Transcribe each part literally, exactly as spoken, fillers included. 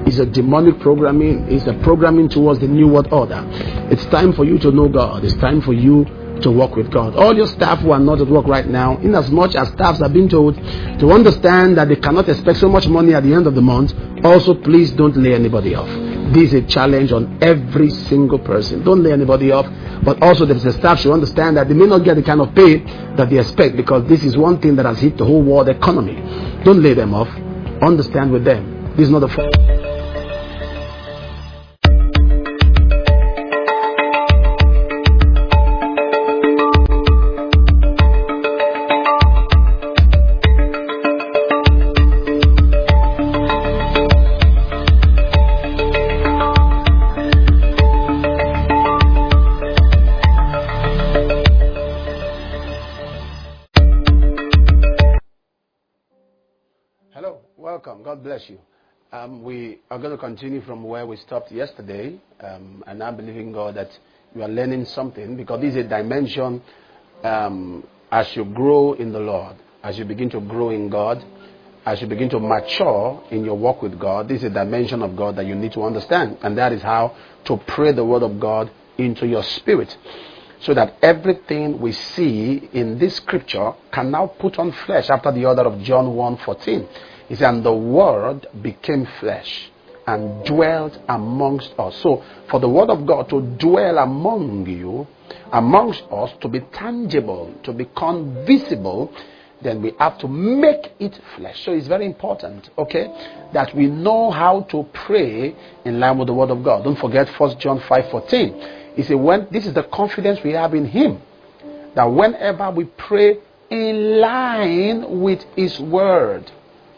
It's a demonic programming. It's a programming towards the new world order. It's time for you to know God. It's time for you to work with God. All your staff who are not at work right now, in as much as staffs have been told to understand that they cannot expect so much money at the end of the month, also please don't lay anybody off. This is a challenge on every single person. Don't lay anybody off. But also the staff should understand that they may not get the kind of pay that they expect, because this is one thing that has hit the whole world economy. Don't lay them off. Understand with them. This is not a fault. Welcome. God bless you. Um, we are going to continue from where we stopped yesterday, um, and I'm believing God that you are learning something, because this is a dimension um, as you grow in the Lord, as you begin to grow in God, as you begin to mature in your walk with God. This is a dimension of God that you need to understand, and that is how to pray the word of God into your spirit, so that everything we see in this scripture can now put on flesh, after the order of John one fourteen. He said, and the word became flesh and dwelt amongst us. So for the word of God to dwell among you, amongst us, to be tangible, to become visible, then we have to make it flesh. So it's very important, okay, that we know how to pray in line with the word of God. Don't forget First John five fourteen. He said, when this is the confidence we have in him, that whenever we pray in line with his word,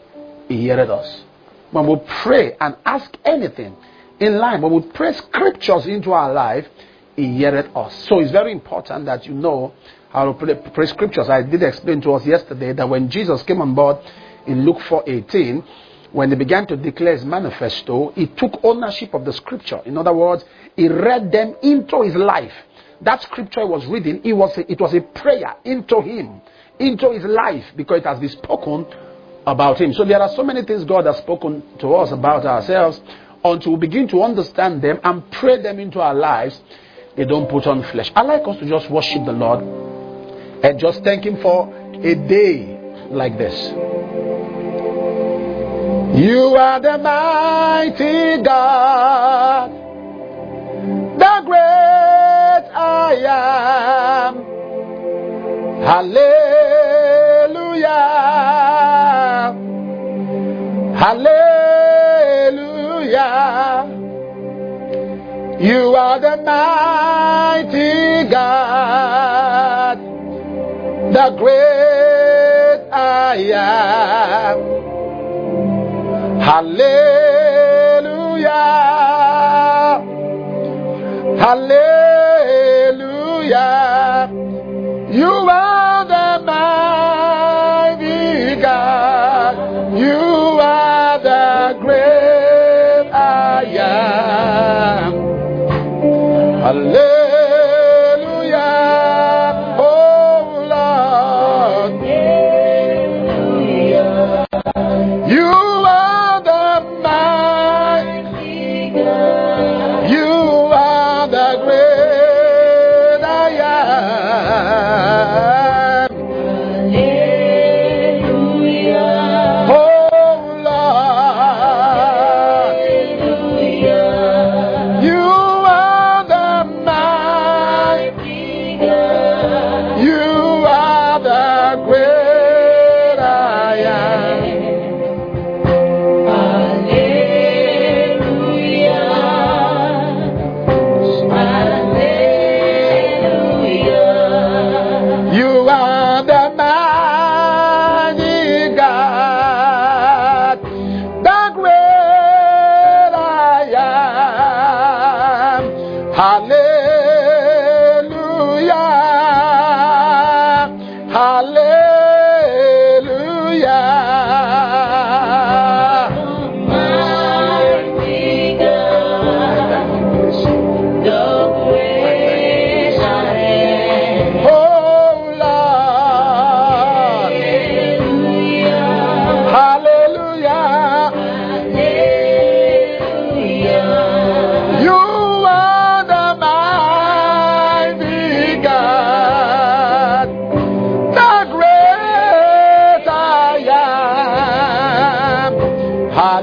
he heareth us. When we pray and ask anything in line, when we pray scriptures into our life, he heareth us. So it's very important that you know how to pray, pray scriptures. I did explain to us yesterday that when Jesus came on board in Luke four eighteen, when he began to declare his manifesto, he took ownership of the scripture. In other words, he read them into his life. That scripture he was reading, it was a, it was a prayer into him, into his life, because it has been spoken about him. So there are so many things God has spoken to us about ourselves. Until we begin to understand them and pray them into our lives, they don't put on flesh. I like us to just worship the Lord and just thank him for a day like this. You are the mighty God, the great I am. Hallelujah. Hallelujah. You are the mighty God, the great I am. Hallelujah. Hallelujah. You are the mighty God. You are the great I am. Hallelujah. Oh Lord. Hallelujah. You are the mighty God. You are the great I am. Hallelujah. Oh Lord. Hallelujah. You are the mighty God. You are the great I am. Hallelujah. Hallelujah. You are the mighty God, the great I am. Hallelujah. Hallelujah. Mighty God, the great I am. Oh Lord. Hallelujah. Hallelujah.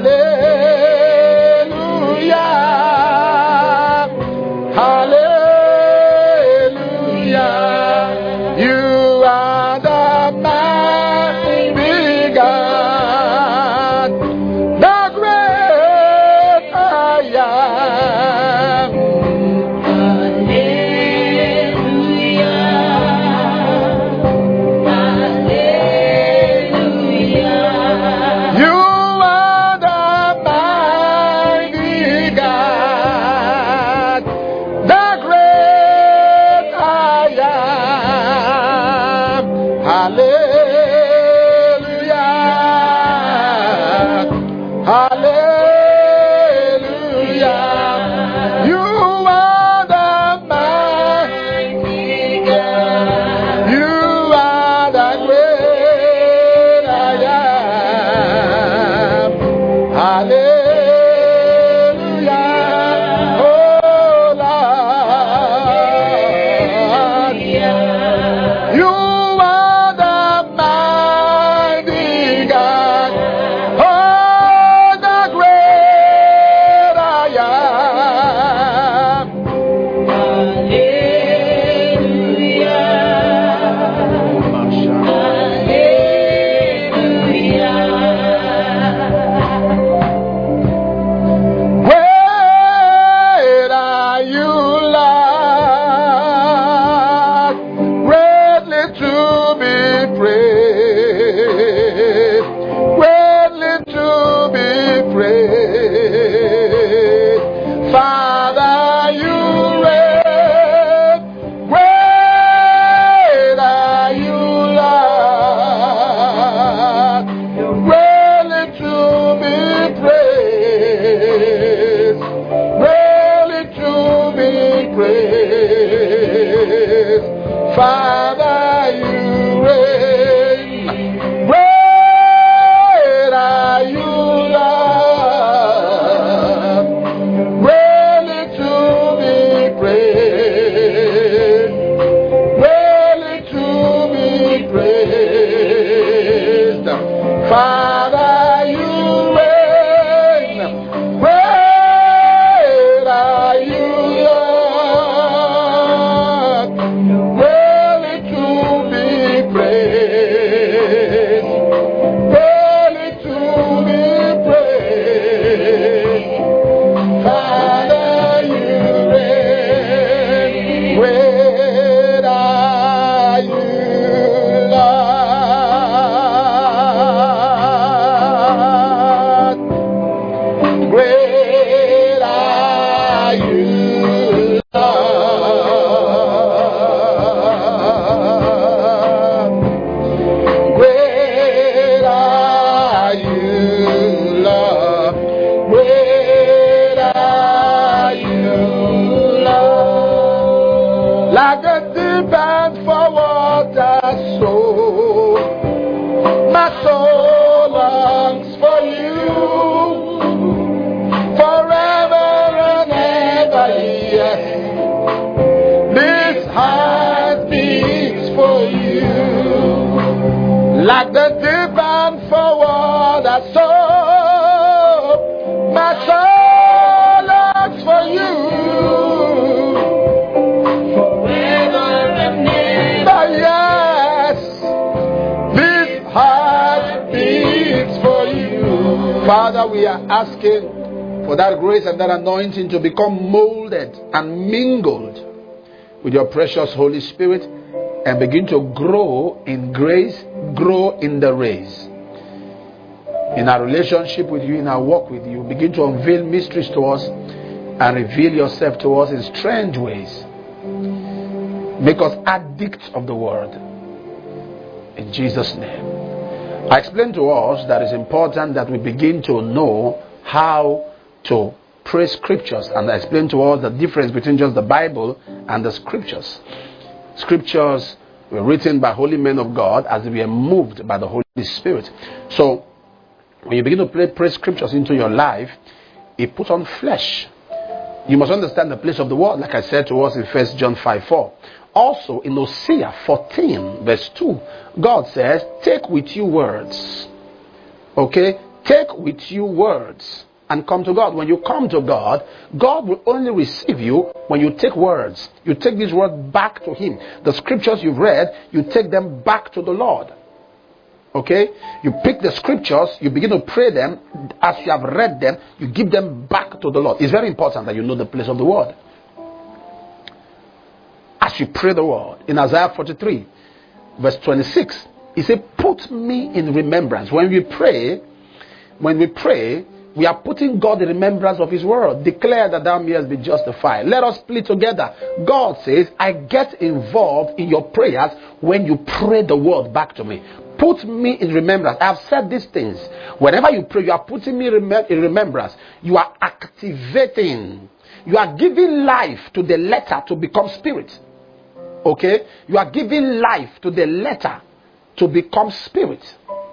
Father, we are asking for that grace and that anointing to become molded and mingled with your precious Holy Spirit and begin to grow in grace, grow in the race. In our relationship with you, in our walk with you, begin to unveil mysteries to us and reveal yourself to us in strange ways. Make us addicts of the word. In Jesus' name. I explained to us that it's important that we begin to know how to pray scriptures, and I explained to us the difference between just the Bible and the scriptures. Scriptures were written by holy men of God as they were moved by the Holy Spirit. So when you begin to pray, pray scriptures into your life, it puts on flesh. You must understand the place of the word, like I said to us in First John five four. Also in Hosea fourteen verse two, God says, take with you words. Okay? take with you words and come to God. When you come to God, God will only receive you when you take words. You take these words back to Him. The scriptures you've read, you take them back to the Lord. Okay? You pick the scriptures, you begin to pray them. As you have read them, you give them back to the Lord. It's very important that you know the place of the word. As you pray the word, in Isaiah forty-three, verse twenty-six, He said, put me in remembrance. When we pray, when we pray, we are putting God in remembrance of His word. Declare that thou mayest be justified. Let us plead together. God says, I get involved in your prayers when you pray the word back to me. Put me in remembrance. I have said these things. Whenever you pray, you are putting me in remembrance. You are activating. You are giving life to the letter to become spirit. Okay? You are giving life to the letter to become spirit.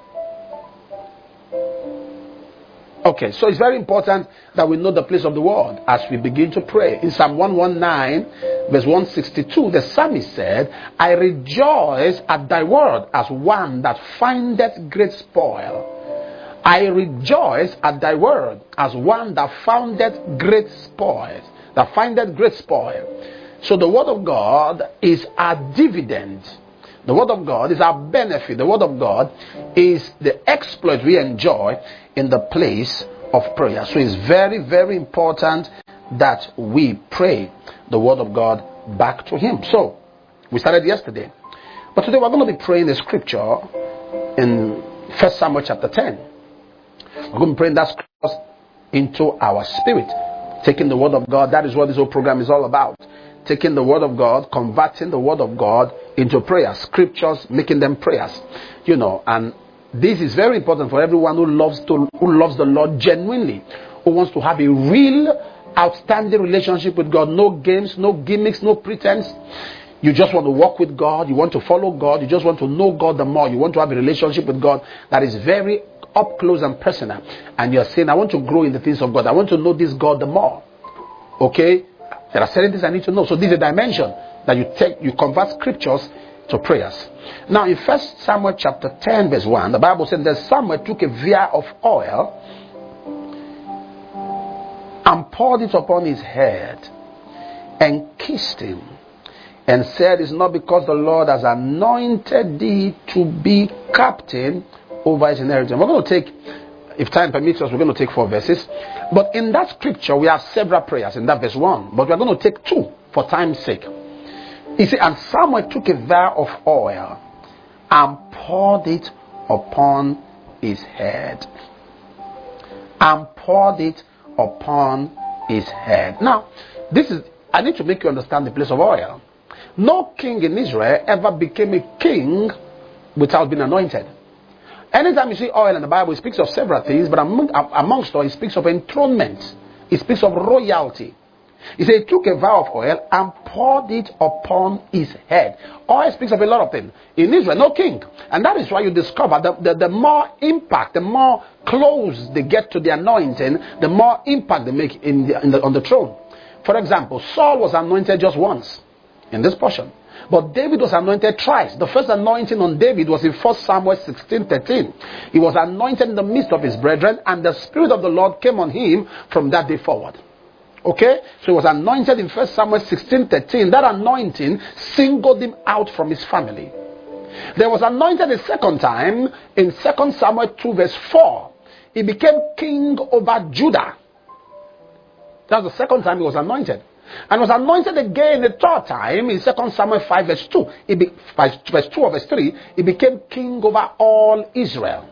Okay, so it's very important that we know the place of the word as we begin to pray. In Psalm one nineteen, verse one sixty-two, the psalmist said, I rejoice at thy word as one that findeth great spoil. I rejoice at thy word as one that foundeth great spoil. That findeth great spoil. So the word of God is our dividend. The word of God is our benefit. The word of God is the exploit we enjoy in the place of prayer. So it's very, very important that we pray the word of God back to Him. So we started yesterday, but today we're going to be praying the scripture in First Samuel chapter ten. We're going to be praying that scripture into our spirit, taking the word of God. That is what this whole program is all about. Taking the word of God, converting the word of God into prayers, scriptures, making them prayers, you know. And this is very important for everyone who loves to, who loves the Lord genuinely, who wants to have a real, outstanding relationship with God. No games, no gimmicks, no pretense. You just want to walk with God. You want to follow God. You just want to know God the more. You want to have a relationship with God that is very up close and personal. And you're saying, I want to grow in the things of God. I want to know this God the more. Okay? There are certain things I need to know. So this is a dimension that you take, you convert scriptures to prayers. Now in First Samuel chapter ten verse one, the Bible said that Samuel took a vial of oil and poured it upon his head and kissed him and said, it's not because the Lord has anointed thee to be captain over his inheritance. We're going to take, if time permits us, we're going to take four verses. But in that scripture, we have several prayers in that verse one. But we're going to take two for time's sake. He said, and Samuel took a vial of oil and poured it upon his head. And poured it upon his head. Now, this is, I need to make you understand the place of oil. No king in Israel ever became a king without being anointed. Anytime you see oil in the Bible, it speaks of several things, but among, amongst all, it speaks of enthronement. It speaks of royalty. He said he took a vial of oil and poured it upon his head. Oil speaks of a lot of things. In Israel, no king. And that is why you discover that the, the more impact, the more close they get to the anointing, the more impact they make in the, in the, on the throne. For example, Saul was anointed just once in this portion. But David was anointed thrice. The first anointing on David was in First Samuel sixteen thirteen. He was anointed in the midst of his brethren, and the Spirit of the Lord came on him from that day forward. Okay? So he was anointed in First Samuel sixteen thirteen. That anointing singled him out from his family. There was anointed a second time in Second Samuel two verse four. He became king over Judah. That was the second time he was anointed. And was anointed again the third time in Second Samuel five verse two. He be, verse two or verse three. He became king over all Israel.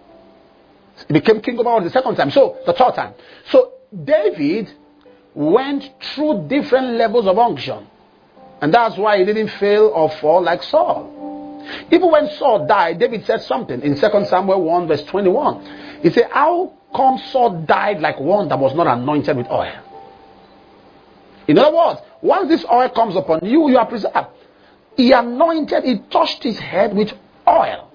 He became king over all the second time. So the third time. So David went through different levels of unction. And that's why he didn't fail or fall like Saul. Even when Saul died, David said something in Second Samuel one verse twenty-one. He said, how come Saul died like one that was not anointed with oil? In other words, once this oil comes upon you, you are preserved. He anointed, he touched his head with oil.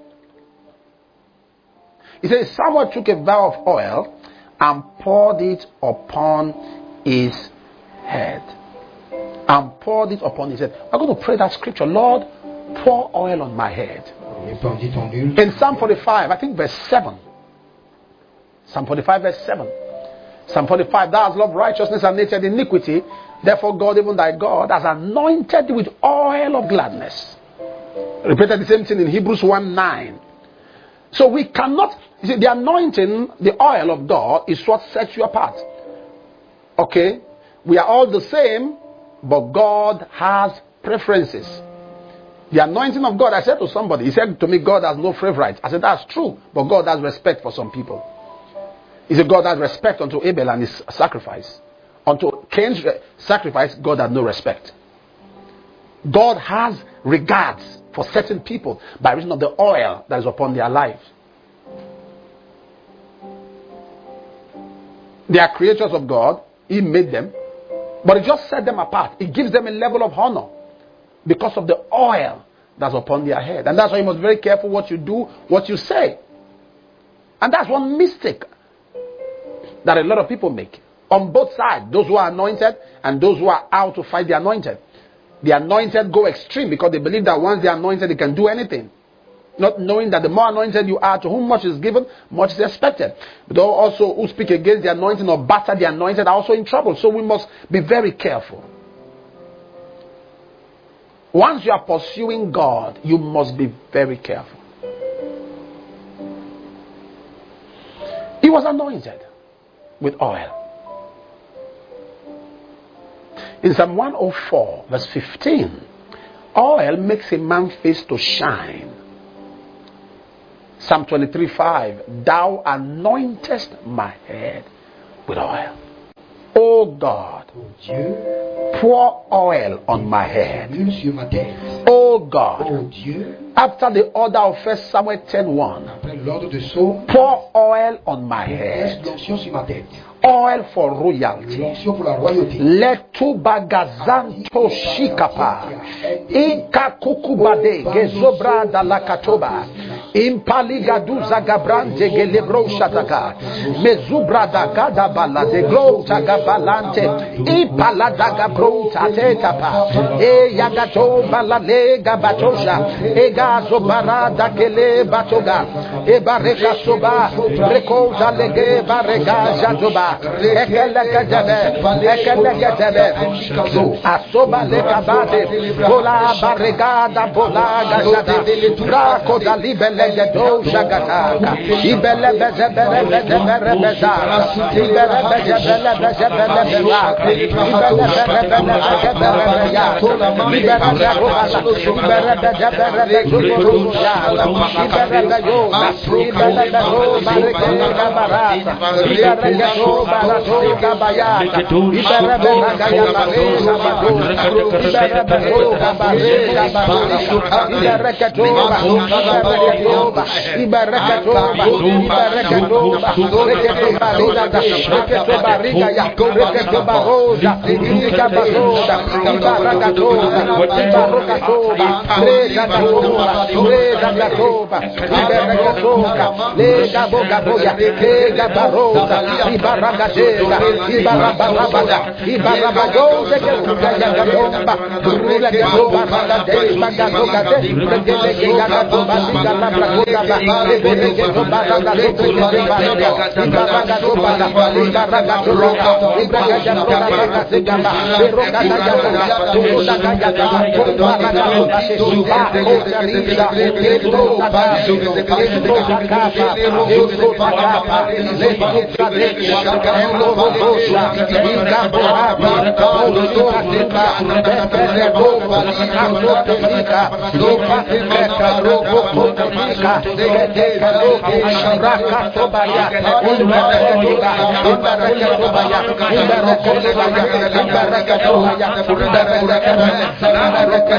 He says, Samuel took a vial of oil and poured it upon his head. And poured it upon his head. I'm going to pray that scripture. Lord, pour oil on my head. In Psalm forty-five, I think verse seven. Psalm forty-five verse seven. Psalm forty-five, thou hast loved righteousness and hated iniquity. Therefore God, even thy God, has anointed thee with oil of gladness. Repeated the same thing in Hebrews one nine. So we cannot, you see, the anointing, the oil of God is what sets you apart. Okay? We are all the same, but God has preferences. The anointing of God, I said to somebody, he said to me, God has no favorites. I said, that's true, but God has respect for some people. He said, God has respect unto Abel and his sacrifice. Unto Cain's sacrifice, God had no respect. God has regards for certain people by reason of the oil that is upon their lives. They are creatures of God. He made them. But he just set them apart. He gives them a level of honor because of the oil that's upon their head. And that's why you must be very careful what you do, what you say. And that's one mistake that a lot of people make. On both sides, those who are anointed and those who are out to fight the anointed. The anointed go extreme because they believe that once they are anointed, they can do anything. Not knowing that the more anointed you are, to whom much is given, much is expected. But those also who speak against the anointing or batter the anointed are also in trouble. So we must be very careful. Once you are pursuing God, you must be very careful. He was anointed with oil. In Psalm one oh four, verse fifteen, oil makes a man's face to shine. Psalm twenty-three five, thou anointest my head with oil. O God, pour oil on my head. O God, after the order of First Samuel ten one, pour oil on my head. Oil for royalty. Let tu bagazanto shikapa. Inka kukubade gezobra da la katoba. Impaligaduza gabrante gelebro shataka. Mezubra da gadabala de glo tagabalante. Impalada gabronta tetapa. E yagato balale gabatosha. E gazo barada gele batoga. E bareka soba. Rekoza lege barega jadoba. Ekelekadebe, ekelekadebe, asoba lekabade, bola barregada, bola gajada, brako da libele do jagataka, ibele bezebere bezebere bezara, ibele bezebere bezebere bezara, ibele bezebere bezebere bezara, ibele bezebere bezebere bezara, ibele beyoga, ibele beyoga, barregada barata, ibele beyoga, Barazoga bayata, Ibarabena gayama reza badoga, Ibarabena bareza badoga, Ibarakatoba, Ibarakatoba, Ibarakatoba, Ibarakatoba, Reketoba riga, Reketoba riga ya, Reketoba roja, Ibaraka bazoga, Ibarakatoba, Ibarakatoba, Reza gatoba, Reza gatoba, Ibarakatoba, Lega boga boya, Lega baroza, Ibaraka Ibarabada, Ibarabada, Ibarabadoze, Gagadomba, Rula Gadoba, Ragade, Magazogade, Regate, Gagadoba, Galabragoda, Rebelegadoba, Ragadoba, Ibaragadoba, Ibaragadoba, Ibaragadoba, Zegama, Rogada, Rogada, Rogada, Zuba, Otarisa, Ebrogada, Ebrogada, Ebrogada, Ebrogada, Elo Bosha, Inga Bohaba, Oluka Tinka, Bepere Boba, Azotelika, Lopa Tinka, Robo Potelika, Zedeka Loki, Raka Tobaya, Ibaraka Tobaya, Ibaraka Tobaya, Ibaraka Tobaya, Ibaraka Tobaya, Ibaraka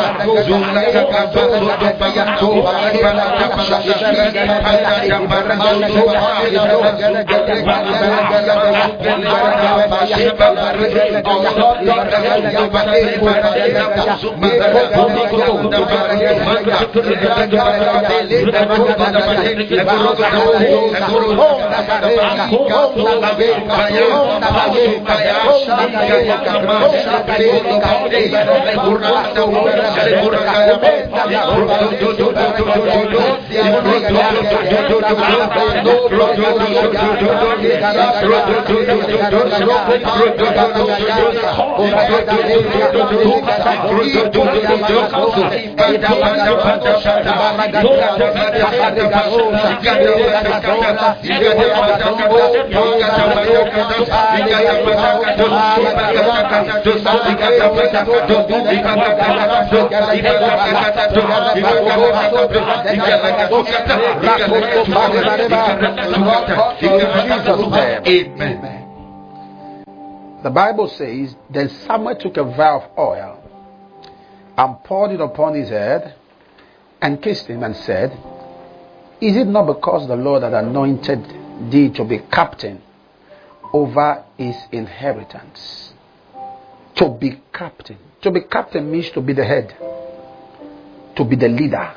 Ibaraka Amen. The Bible says, then Samuel took a vial of oil and poured it upon his head and kissed him and said, is it not because the Lord had anointed thee to be captain over his inheritance? To be captain. To be captain means to be the head. To be the leader.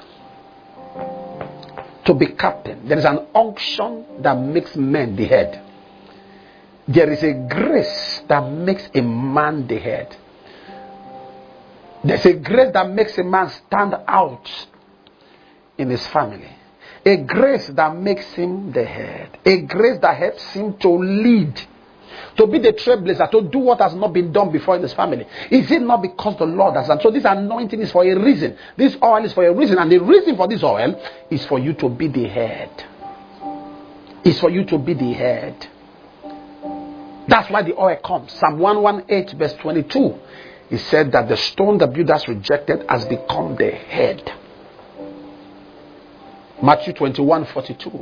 To be captain. There is an unction that makes men the head. There is a grace that makes a man the head. There's a grace that makes a man stand out in his family. A grace that makes him the head. A grace that helps him to lead. To be the trailblazer, to do what has not been done before in his family. Is it not because the Lord has done? So this anointing is for a reason. This oil is for a reason. And the reason for this oil is for you to be the head. Is for you to be the head. That's why the oil comes. Psalm one eighteen verse twenty-two. He said that the stone the builders rejected has become the head. Matthew twenty-one forty-two.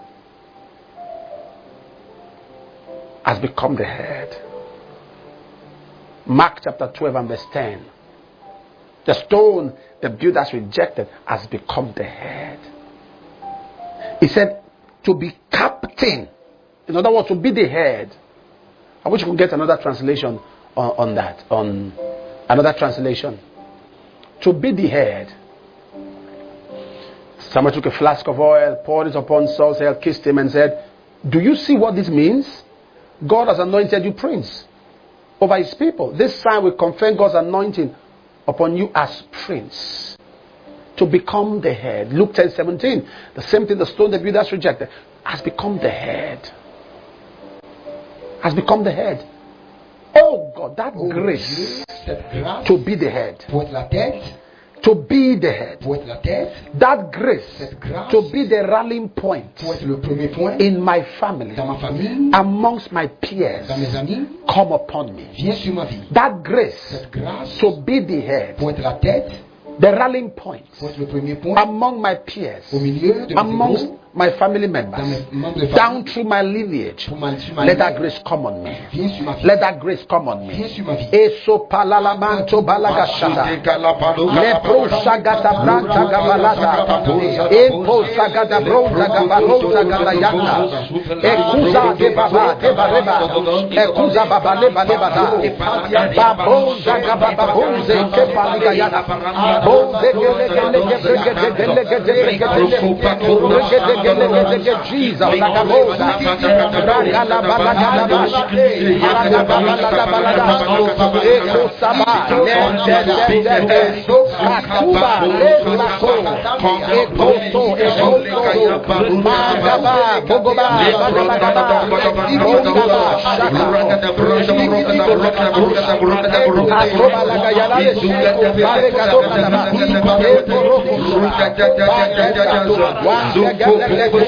Has become the head. Mark chapter twelve and verse ten. The stone the builders rejected has become the head. He said to be captain. In other words, to be the head. I wish you could get another translation on, on that. On another translation. To be the head. Someone took a flask of oil, poured it upon Saul's head, kissed him and said, do you see what this means? God has anointed you prince over his people. This sign will confirm God's anointing upon you as prince. To become the head. Luke ten seventeen. The same thing the stone the builders rejected has become the head. Has become the head. Oh God, that oh grace Dieu, to be the head. To be the head. That grace to be the rallying point in my family, amongst my peers, come upon me. That grace to be the head, the rallying point among my peers, amongst my family members, down through my lineage. Let that grace come on me. Let that grace come on me. Eso palalamanto balagashata. Lepro sagata branta gabalata. Empo sagata bronza gabalota galayanda. Ekuza de baba de bareba. Ekuza baba leba leba da. Babonza gababonze kepaligayana. Bonze gele gele gele gele gele gele gele. Jesus, Nagabosa, Ragala Balagala Bash, Ragala Balagala Balagala, Eko Saba, Kakuba, Lako, Eko So, Eko So, Magaba, Bogoba, Bagaba, Bogaba, Shaka, Lagayala, Barega, Let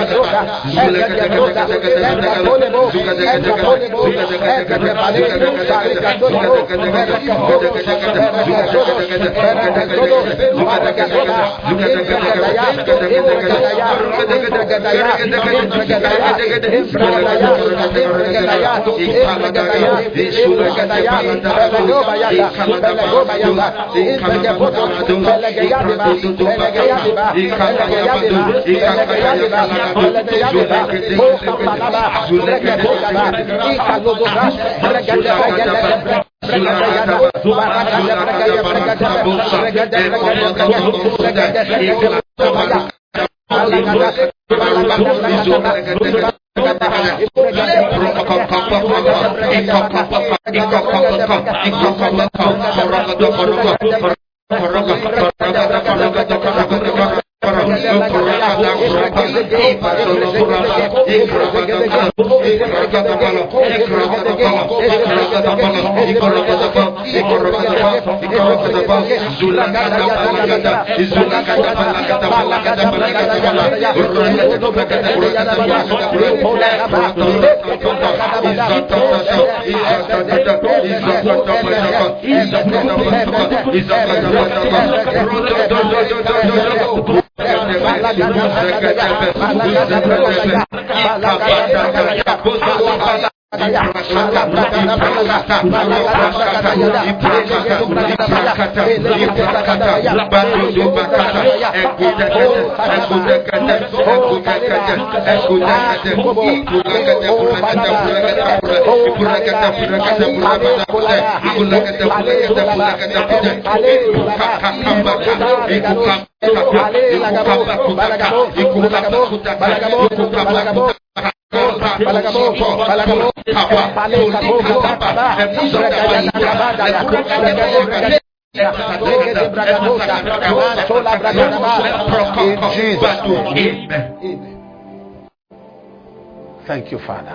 Thank you, Father.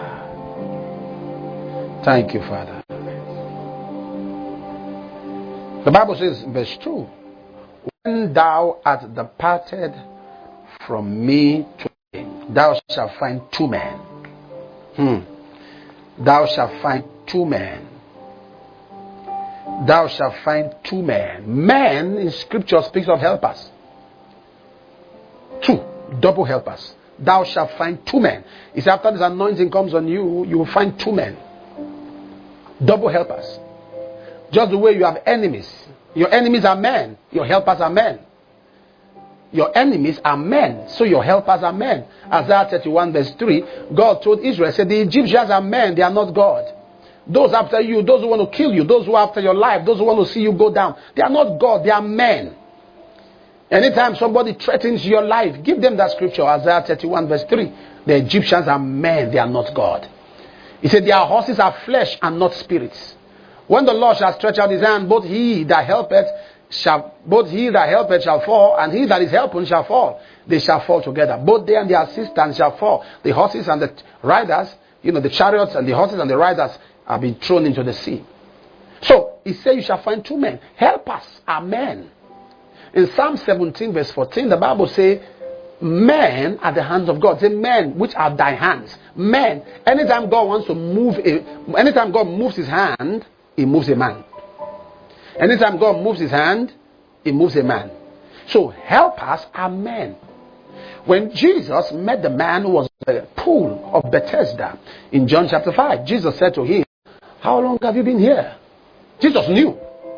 Thank you, Father. The Bible says, verse two, when thou art departed from me today, thou shalt find two men. Hmm. Thou shalt find two men. Thou shalt find two men. Men in scripture speaks of helpers. Two, double helpers. Thou shalt find two men. It's after this anointing comes on you, you will find two men. Double helpers. Just the way you have enemies. Your enemies are men. Your helpers are men. Your enemies are men. So your helpers are men. Isaiah thirty-one verse three. God told Israel, said, the Egyptians are men. They are not God. Those after you, those who want to kill you, those who are after your life, those who want to see you go down, they are not God. They are men. Anytime somebody threatens your life, give them that scripture, Isaiah thirty-one verse three. The Egyptians are men. They are not God. He said, their horses are flesh and not spirits. When the Lord shall stretch out his hand, both he that helpeth shall, both he that helpeth shall fall, and he that is helping shall fall. They shall fall together. Both they and their assistants shall fall. The horses and the riders, you know, the chariots and the horses and the riders are being thrown into the sea. So, he said, you shall find two men. Helpers are men. In Psalm seventeen verse fourteen, the Bible says, men are the hands of God. Say, men, which are thy hands. Men. Anytime God wants to move, a, anytime God moves his hand, he moves a man. Anytime God moves his hand, he moves a man. So, helpers are men. When Jesus met the man who was at the pool of Bethesda in John chapter five, Jesus said to him, how long have you been here? Jesus knew.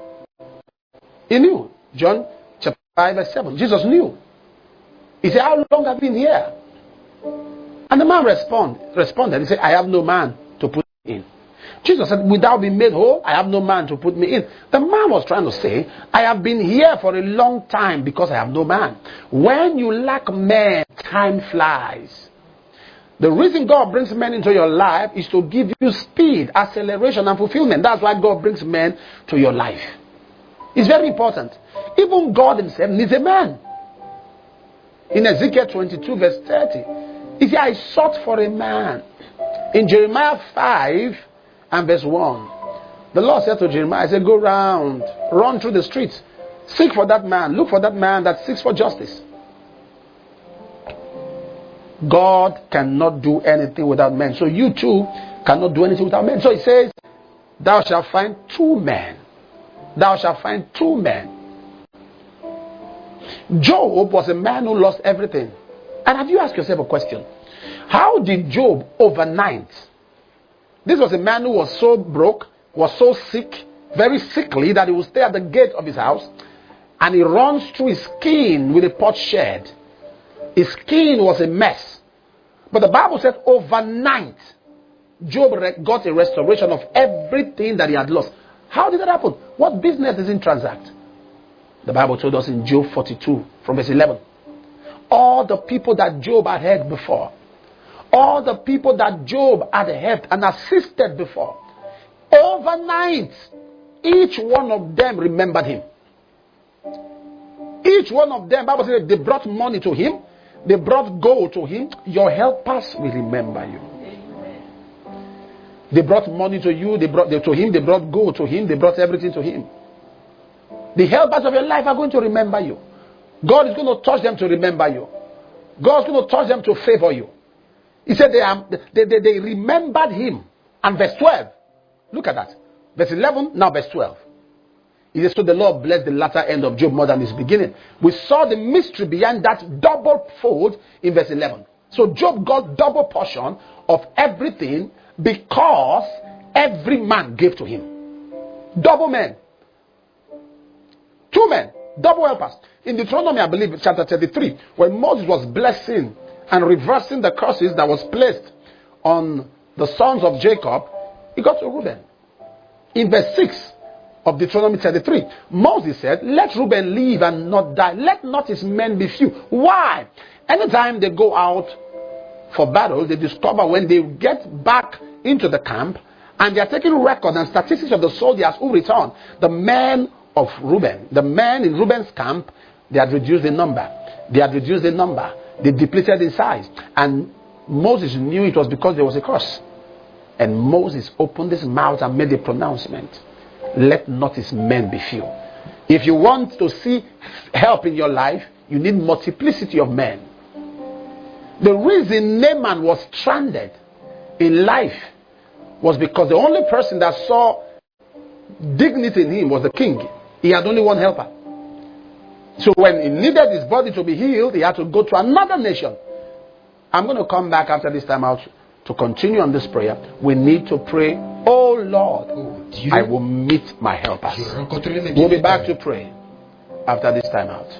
He knew. John chapter five verse seven. Jesus knew. He said, how long have you been here? And the man respond, responded. He said, I have no man to put me in. Jesus said, without being made whole, I have no man to put me in. The man was trying to say, I have been here for a long time because I have no man. When you lack men, time flies. The reason God brings men into your life is to give you speed, acceleration, and fulfillment. That's why God brings men to your life. It's very important. Even God himself needs a man. In Ezekiel twenty-two verse thirty, he said, I sought for a man. In Jeremiah five and verse one, the Lord said to Jeremiah, I said, go round, run through the streets, seek for that man, look for that man that seeks for justice. God cannot do anything without men. So you too cannot do anything without men. So it says, thou shalt find two men. Thou shalt find two men. Job was a man who lost everything. And have you asked yourself a question? How did Job overnight? This was a man who was so broke, was so sick, very sickly, that he would stay at the gate of his house, and he runs through his skin with a potsherd. His skin was a mess. But the Bible said overnight, Job got a restoration of everything that he had lost. How did that happen? What business does he transact? The Bible told us in Job forty-two from verse eleven. All the people that Job had helped before, all the people that Job had helped and assisted before, overnight, each one of them remembered him. Each one of them, Bible says, they brought money to him, they brought gold to him. Your helpers will remember you. They brought money to you, they brought they, to him, they brought gold to him, they brought everything to him. The helpers of your life are going to remember you. God is going to touch them to remember you. God is going to touch them to favor you. He said they, are, they, they, they remembered him. And verse twelve, look at that. Verse eleven, now verse twelve. He says, so the Lord blessed the latter end of Job more than his beginning. We saw the mystery behind that double fold in verse eleven. So Job got double portion of everything because every man gave to him. Double men. Two men. Double helpers. In Deuteronomy, I believe, chapter thirty-three, when Moses was blessing and reversing the curses that was placed on the sons of Jacob, he got to Reuben. In verse six of Deuteronomy thirty-three, Moses said, let Reuben live and not die. Let not his men be few. Why? Anytime they go out for battle, they discover when they get back into the camp and they are taking record and statistics of the soldiers who return, the men of Reuben, the men in Reuben's camp, they had reduced the number. They had reduced the number. They depleted in size. And Moses knew it was because there was a curse. And Moses opened his mouth and made a pronouncement. Let not his men be few. If you want to see help in your life, you need multiplicity of men. The reason Naaman was stranded in life was because the only person that saw dignity in him was the king. He had only one helper. So when he needed his body to be healed, he had to go to another nation. I'm going to come back after this time out to continue on this prayer. We need to pray, oh Lord, oh, I will meet my helpers. We'll be back to pray after this time out.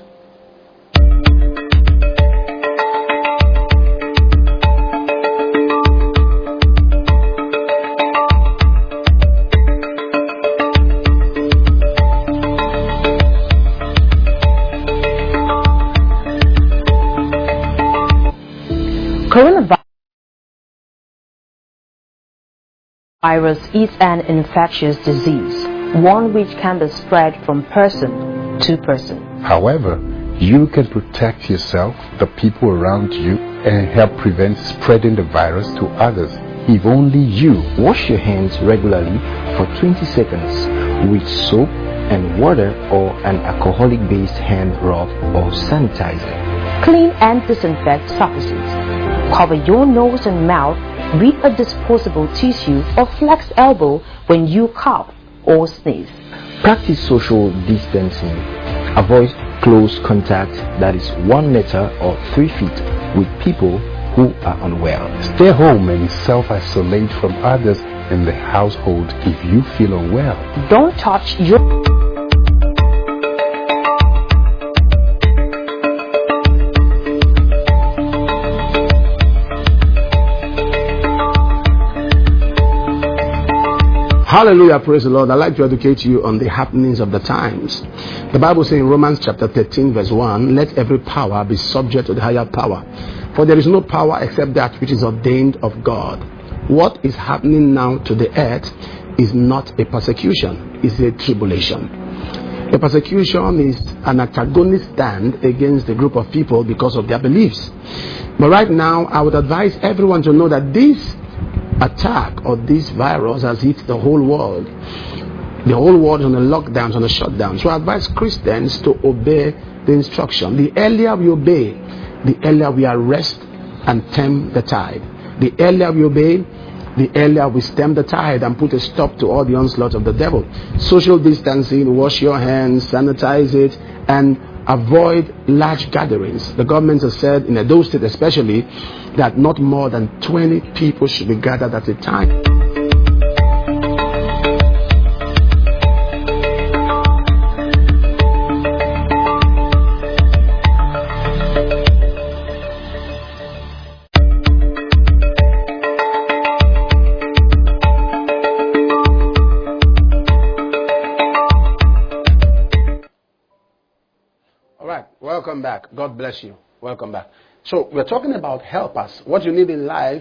Coronavirus is an infectious disease, one which can be spread from person to person. However, you can protect yourself, the people around you, and help prevent spreading the virus to others. If only you wash your hands regularly for twenty seconds with soap and water or an alcoholic-based hand rub or sanitizer. Clean and disinfect surfaces. Cover your nose and mouth with a disposable tissue or flex elbow when you cough or sneeze. Practice social distancing. Avoid close contact that is one meter or three feet with people who are unwell. Stay home and self-isolate from others in the household if you feel unwell. Don't touch your... Hallelujah, praise the Lord. I'd like to educate you on the happenings of the times. The Bible says in Romans chapter thirteen verse one, let every power be subject to the higher power. For there is no power except that which is ordained of God. What is happening now to the earth is not a persecution, it's a tribulation. A persecution is an antagonist stand against a group of people because of their beliefs. But right now, I would advise everyone to know that this attack or this virus has hit the whole world. The whole world is on a lockdown, on a shutdown. So I advise Christians to obey the instruction. The earlier we obey, the earlier we arrest and stem the tide. The earlier we obey, the earlier we stem the tide and put a stop to all the onslaught of the devil. Social distancing, wash your hands, sanitize it, and avoid large gatherings. The government has said, in Edo State especially, that not more than twenty people should be gathered at a time. Welcome back. God bless you. Welcome back. So we're talking about helpers. What you need in life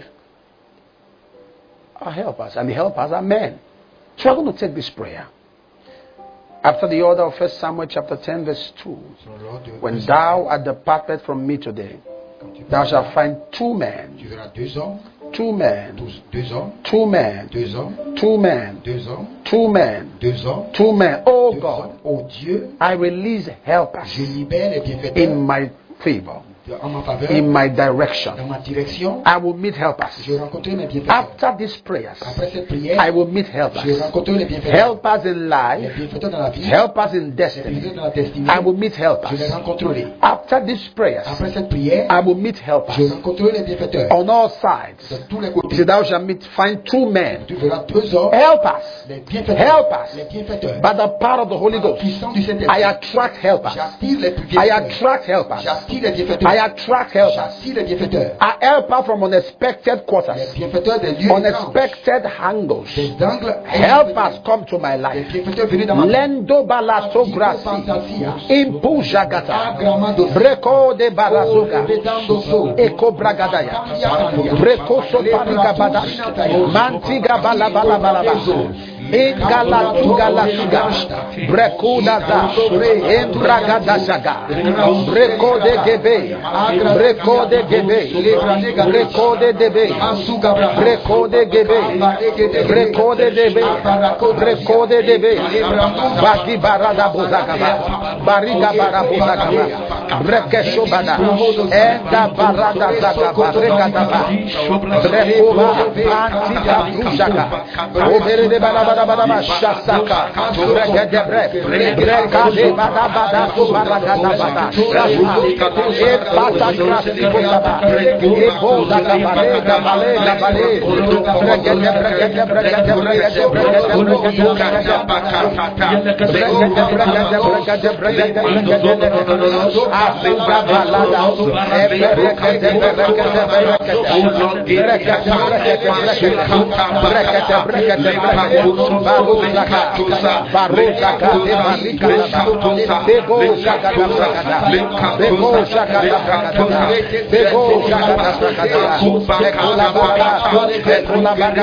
are helpers, and the helpers are men. So we're going to take this prayer. After the order of First Samuel chapter ten verse two. When thou art departed from me today, thou shalt find two men. Two men. Two men. Two men. Two men. Two men. Oh God, I release helpers in my favor, in my direction. I will meet helpers. After these prayers, I will meet helpers. Helpers in life, helpers in destiny. I will meet helpers. After these prayers, I will meet helpers on all sides. He said, thou shalt meet, find two men. Helpers. Helpers. By the power of the Holy Ghost, I attract helpers. I attract helpers. I attract helpers. I help her from unexpected quarters, unexpected angles. Helpers come to my life. Lendo balato grasi, impujagata, breko de barazuga, eko bragadaya, breko soparigabada, mantiga balabala balaba. Ingalatuga latuga, brekuda da, embragada shaga, breko de gebe, breko de gebe, breko de debe, breko de gebe, breko de debe, breko de debe, baki barada bozagaba, bariga barabozagaba, brekesho bada, enda barada zagaba, rekadaba, brekoba, antika brushaka, obere de balaba. Shasaka, Regedebre, Regade, Bada Bada, Baragada Bada, Epata Grasibota, Ebola Gabale, Gabale, Gabale, Regede, Regede, Regede, Regede, Regede, Regede, Afuga Balada, Eberekede, Regede, Regede, Regede, Regede, Baruzaka, Baruzaka, Barika, Bego Shaka, Bego Shaka, Bego Shaka, Bekula Baka, Bekula Baka,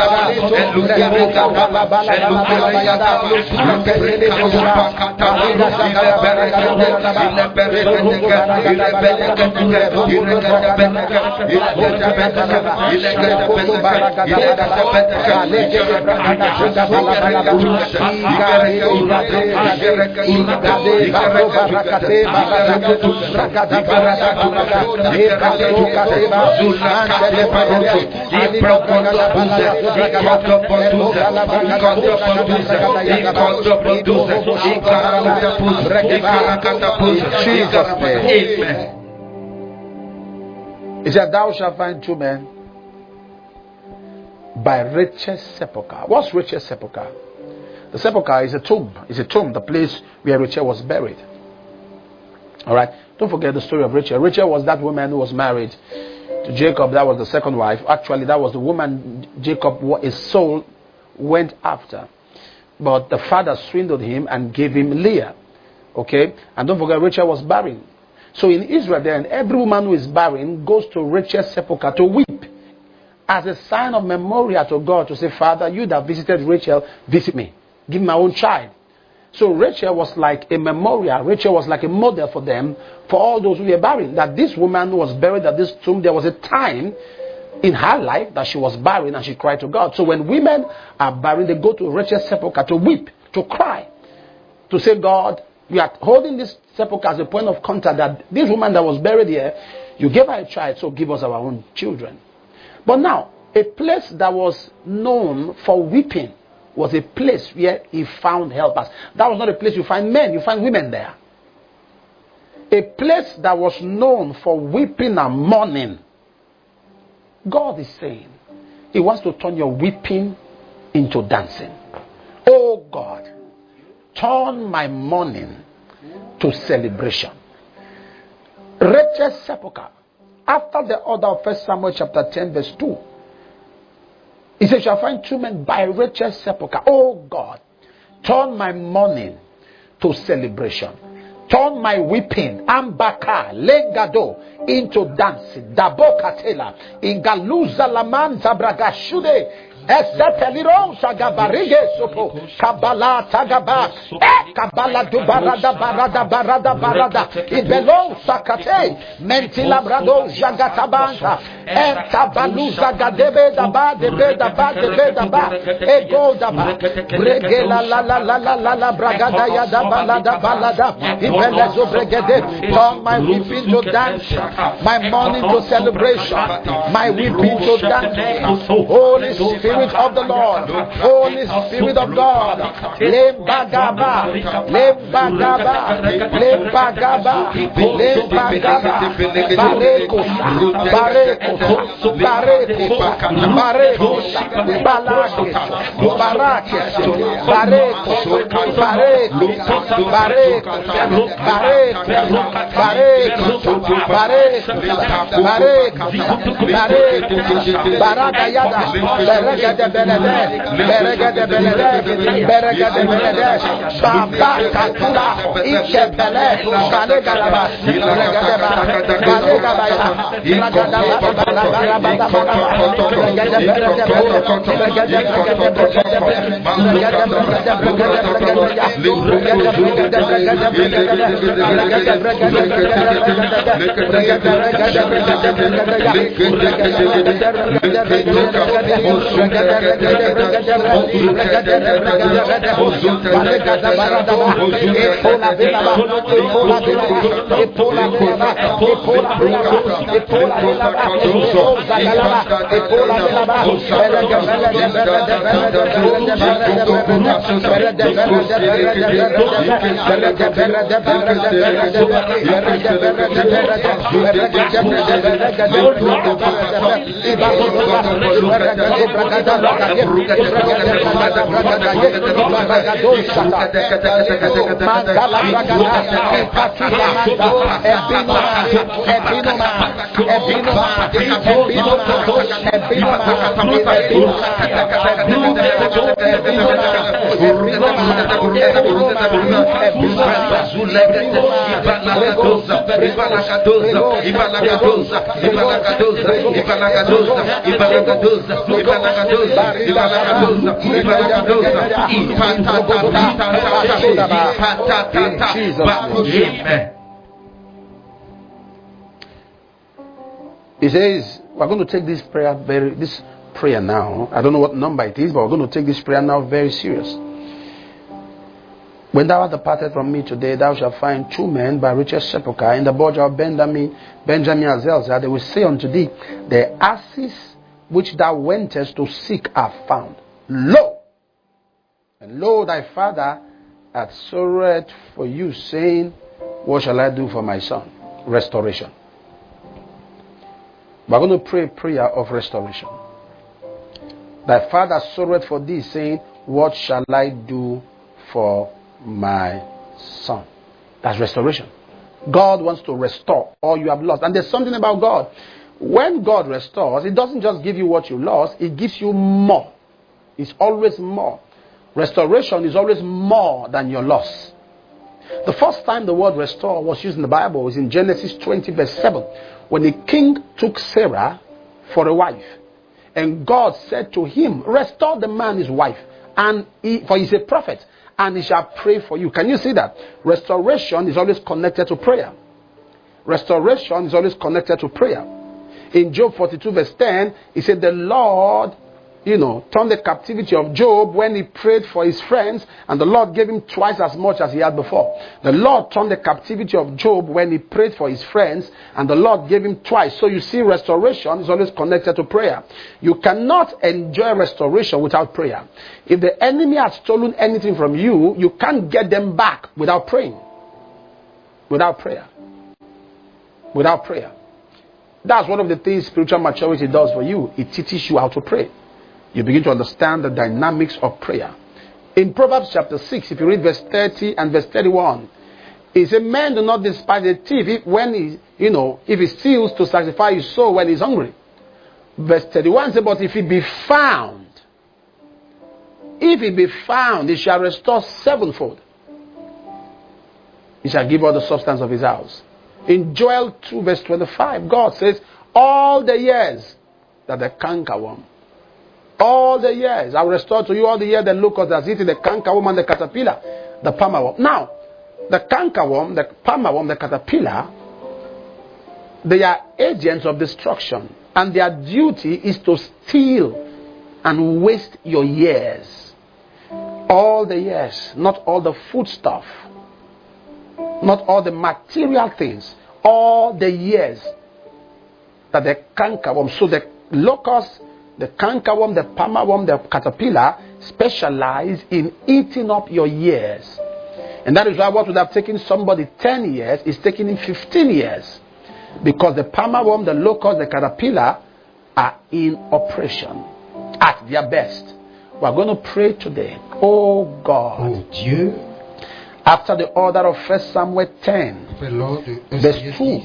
Amen. He said, thou shalt find two men by Rachel's sepulchre. What's Rachel's sepulchre? The sepulchre is a tomb. It's a tomb, the place where Rachel was buried. Alright? Don't forget the story of Rachel. Rachel was that woman who was married to Jacob. That was the second wife. Actually, that was the woman Jacob, his soul, went after. But the father swindled him and gave him Leah. Okay? And don't forget, Rachel was barren. So in Israel then, every woman who is barren goes to Rachel's sepulchre to weep, as a sign of memorial to God, to say, Father, you that visited Rachel, visit me. Give me my own child. So Rachel was like a memorial. Rachel was like a model for them, for all those who were barren. That this woman who was buried at this tomb, there was a time in her life that she was barren and she cried to God. So when women are barren, they go to Rachel's sepulchre to weep, to cry, to say, God, We are holding this sepulchre as a point of contact that this woman that was buried here, you gave her a child, so give us our own children. But now, a place that was known for weeping was a place where he found helpers. That was not a place you find men, you find women there. A place that was known for weeping and mourning. God is saying, he wants to turn your weeping into dancing. Oh God, turn my mourning to celebration. Rachel's sepulchre, after the order of First Samuel chapter ten verse two, he says, shall find two men by Rachel's sepulchre. Oh God, turn my mourning to celebration. Turn my weeping, ambaka, legado, into dancing. Dabo katela, ingaluza lamanta bragashude, eseteliro sagabarige sopo, kabala tagaba, eh, kabala du barada barada barada barada, ibelo sakate, mentila brado jagatabanta, eh, tabaluza gadebe daba, debe daba, debe daba, ego daba, bregela la la la la la la bragada ya daba la daba la da, ibelezo bregede, turn my weeping to dance, my mourning to celebration, my weeping to dance. Holy Spirit of the Lord, Holy Spirit of God, Lembagaba, Lembagaba, Lembagaba, Lembagaba, Barekosa, Barekosa, Barekosa, Barekosa, Barakes, Barakes, Barekos, Barekos, Barekos, Barekos, Barekos, Barekos, Barakayada, Beregade Belede, Beregade Belede, Beregade Belede, Bamba Katula, Ikebele, Balegalaba, Beregade Balegalaba, He says, we're going to take this prayer very, this prayer now. I don't know what number it is, but we're going to take this prayer now very serious. When thou art departed from me today, thou shalt find two men by Rachel's sepulchre in the border of Benjamin, Benjamin and Zelzah. They will say unto thee, the asses which thou wentest to seek are found. Lo! And lo, thy father hath sorrowed for you, saying, what shall I do for my son? Restoration. We're going to pray a prayer of restoration. Thy father sorrowed for thee, saying, what shall I do for my son? That's restoration. God wants to restore all you have lost. And there's something about God. When God restores, it doesn't just give you what you lost, it gives you more. It's always more. Restoration is always more than your loss. The first time the word restore was used in the Bible was in Genesis twenty verse seven, when the king took Sarah for a wife. And God said to him, restore the man his wife, and he, for he is a prophet, and he shall pray for you. Can you see that? Restoration is always connected to prayer. Restoration is always connected to prayer. In Job forty-two verse ten, he said, the Lord you know, turned the captivity of Job when he prayed for his friends, and the Lord gave him twice as much as he had before. The Lord turned the captivity of Job when he prayed for his friends, and the Lord gave him twice. So you see, restoration is always connected to prayer. You cannot enjoy restoration without prayer. If the enemy has stolen anything from you, you can't get them back without praying. Without prayer. Without prayer. That's one of the things spiritual maturity does for you. It teaches you how to pray. You begin to understand the dynamics of prayer. In Proverbs chapter six, if you read verse thirty and verse thirty-one, it says, "Man do not despise a thief if, when he, you know, if he steals to satisfy his soul when he's hungry." Verse thirty-one says, "But if he be found, if he be found, he shall restore sevenfold. He shall give all the substance of his house." In Joel two verse twenty-five, God says, "All the years that the cankerworm, all the years, I will restore to you all the years the locust has eaten, the cankerworm and the caterpillar, the palmerworm." Now, the cankerworm, the palmerworm, the caterpillar, they are agents of destruction, and their duty is to steal and waste your years. All the years, not all the food stuff, not all the material things, all the years that the cankerworm, so the locust, the cankerworm, the palmerworm, the caterpillar specialize in eating up your years. And that is why what would have taken somebody ten years is taking him fifteen years. Because the palmerworm, the locust, the caterpillar are in operation at their best. We are going to pray today. Oh God. Oh Dieu. After the order of First Samuel ten, verse two.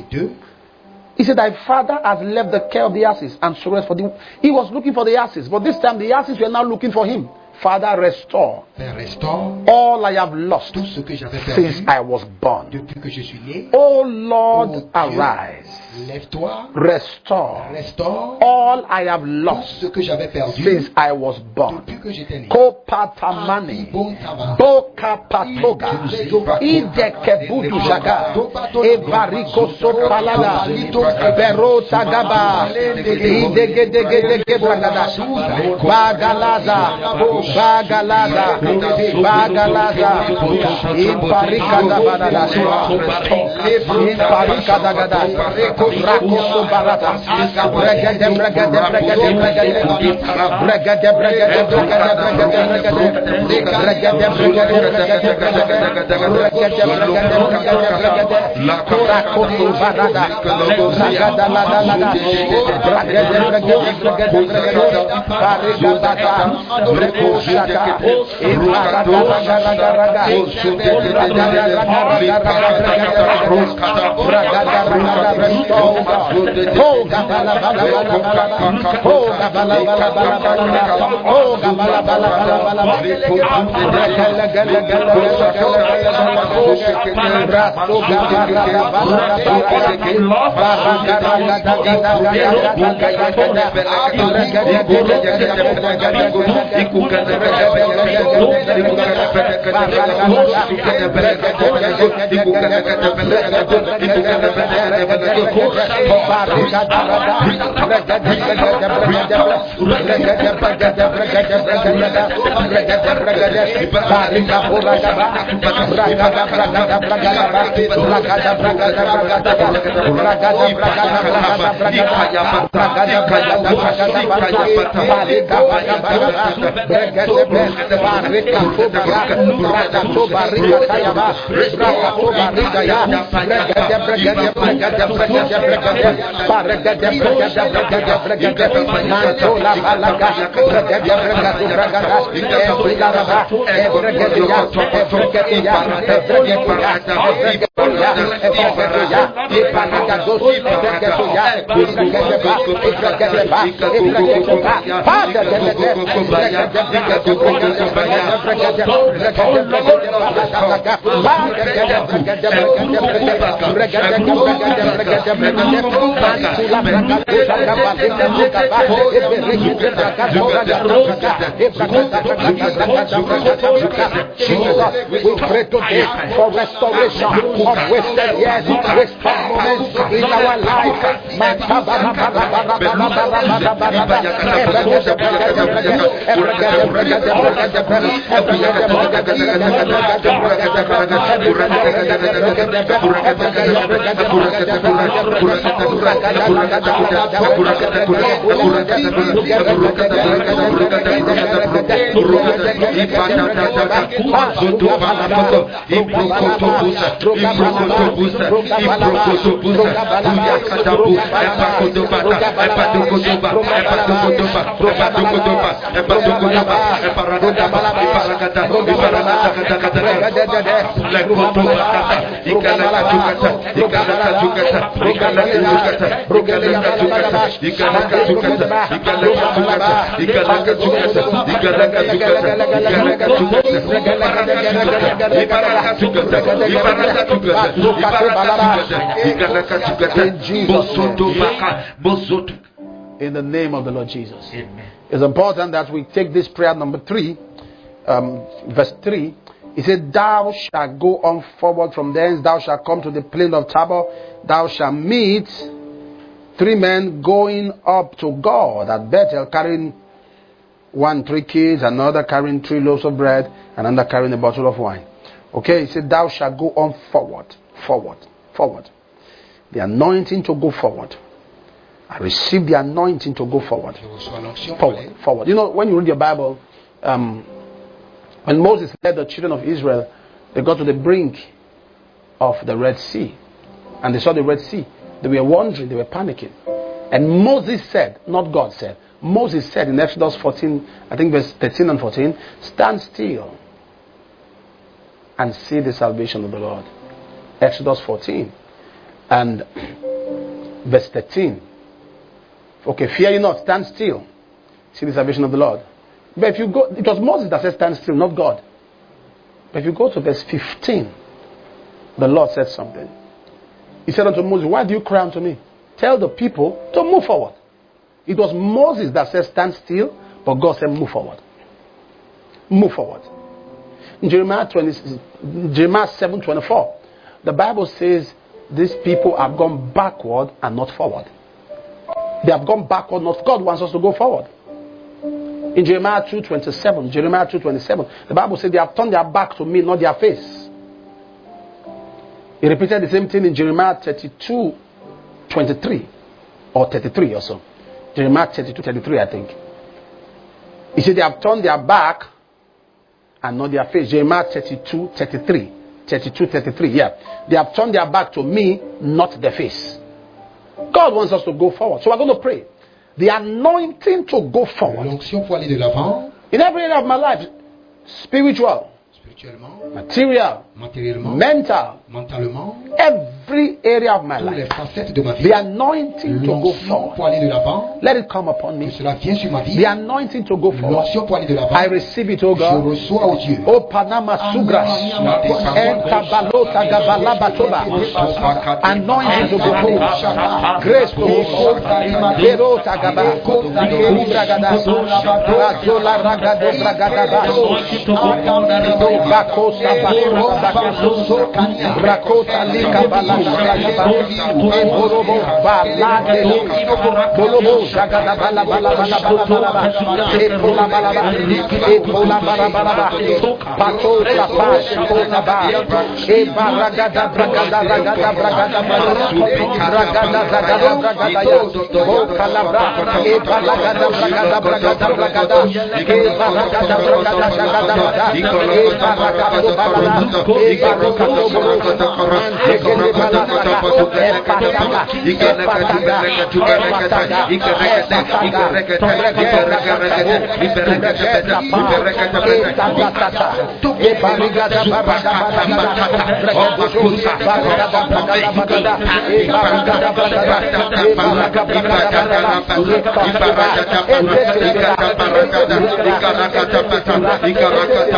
He said, "Thy father has left the care of the asses and sorrows for the..." He was looking for the asses, but this time the asses were now looking for him. "Father, restore all I have lost since I was born. Oh Lord, arise. Restore all I have lost since I was born." Kopatamani, Bokapatoga, Idekebudu Jaga, Evariko Sopalada, Berota Gaba, Idegedegedegedagada, Bagalaza, Bagalaza, Bagalaza, Imparikada Badada, Imparikada Gada, Rakoso Barata, Bregade, Bregade, Bregade, Bregade, Bregade, Bregade, Jesus, we pray today for restoration. of wasted years, wasted moments in our life. In the name of the Lord Jesus. Amen. It's important that we take this prayer number three, um, verse three. He said, thou shalt go on forward from thence, thou shalt come to the plain of Tabor, thou shalt meet three men going up to God at Bethel, carrying one three kids, another carrying three loaves of bread, and another carrying a bottle of wine. Okay, he said, thou shalt go on forward, forward, forward. The anointing to go forward. I received the anointing to go forward. Forward, forward. You know, when you read your Bible, um, when Moses led the children of Israel, they got to the brink of the Red Sea. And they saw the Red Sea. They were wondering, they were panicking. And Moses said, not God said, Moses said in Exodus fourteen, I think verse thirteen and fourteen, stand still and see the salvation of the Lord. Exodus fourteen and verse thirteen. Okay, fear you not, stand still. See the salvation of the Lord. But if you go, it was Moses that said stand still, not God. But if you go to verse fifteen, the Lord said something. He said unto Moses, why do you cry unto me? Tell the people to move forward. It was Moses that said stand still, but God said move forward. Move forward. In Jeremiah, twenty, Jeremiah seven twenty-four, the Bible says these people have gone backward and not forward. They have gone backward, not God wants us to go forward. In Jeremiah two twenty-seven, Jeremiah two twenty-seven, the Bible says they have turned their back to me, not their face. He repeated the same thing in Jeremiah thirty-two twenty-three or thirty-three or so. Jeremiah thirty-two thirty-three, I think. He said they have turned their back and not their face. Jeremiah thirty-two thirty-three. thirty-two thirty-three, yeah. They have turned their back to me, not their face. God wants us to go forward. So we're going to pray. The anointing to go forward. L'onction pour aller de l'avant. In every area of my life, spiritual, material, mental, mentalement, every area of my toutes les life, facettes de ma vie. the anointing to go L'onction pour aller de forward. l'avant. Let it come upon me. Que cela vienne sur ma vie. The anointing to go forward. L'onction pour aller de l'avant. I receive it, oh Je God. reçois au Dieu. Oh Panama Sugras. Entabalota Gabalabatoba. Anointing to go forward. Grace to go forward. Berota Gaba. Ikeri Bragada. Razola Ragado Bragadaba. Bakosa Brakota Lika Balagaba. Eborobo Balade. Bolobo Jagada Bala Bala Bala Bala Bala. Epola Bala. Epola Bala Bala. Batosa Pash Kona Ba. Eba Ragada Bragada Ragada Bragada Ragada Ragada Bragada Ya. O Calabra. Eba Ragada Bragada Bragada Bragada. Eba Ragada Bragada Jagada Bada. Eba Ragada Bala. Eba Ragada Bala. Ekele Bala. Epataka. Epataka.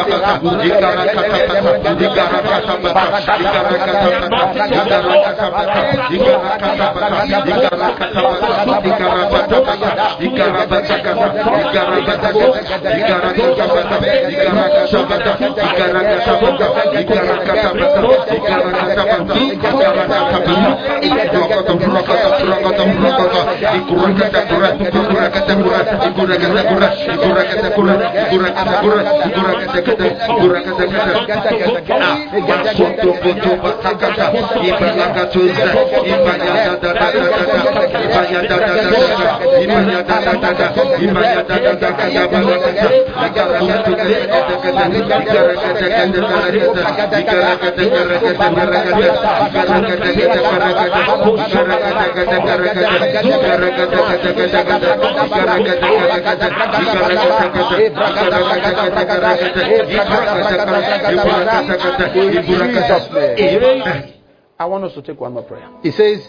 Epataka. I want us to take one more prayer. He says,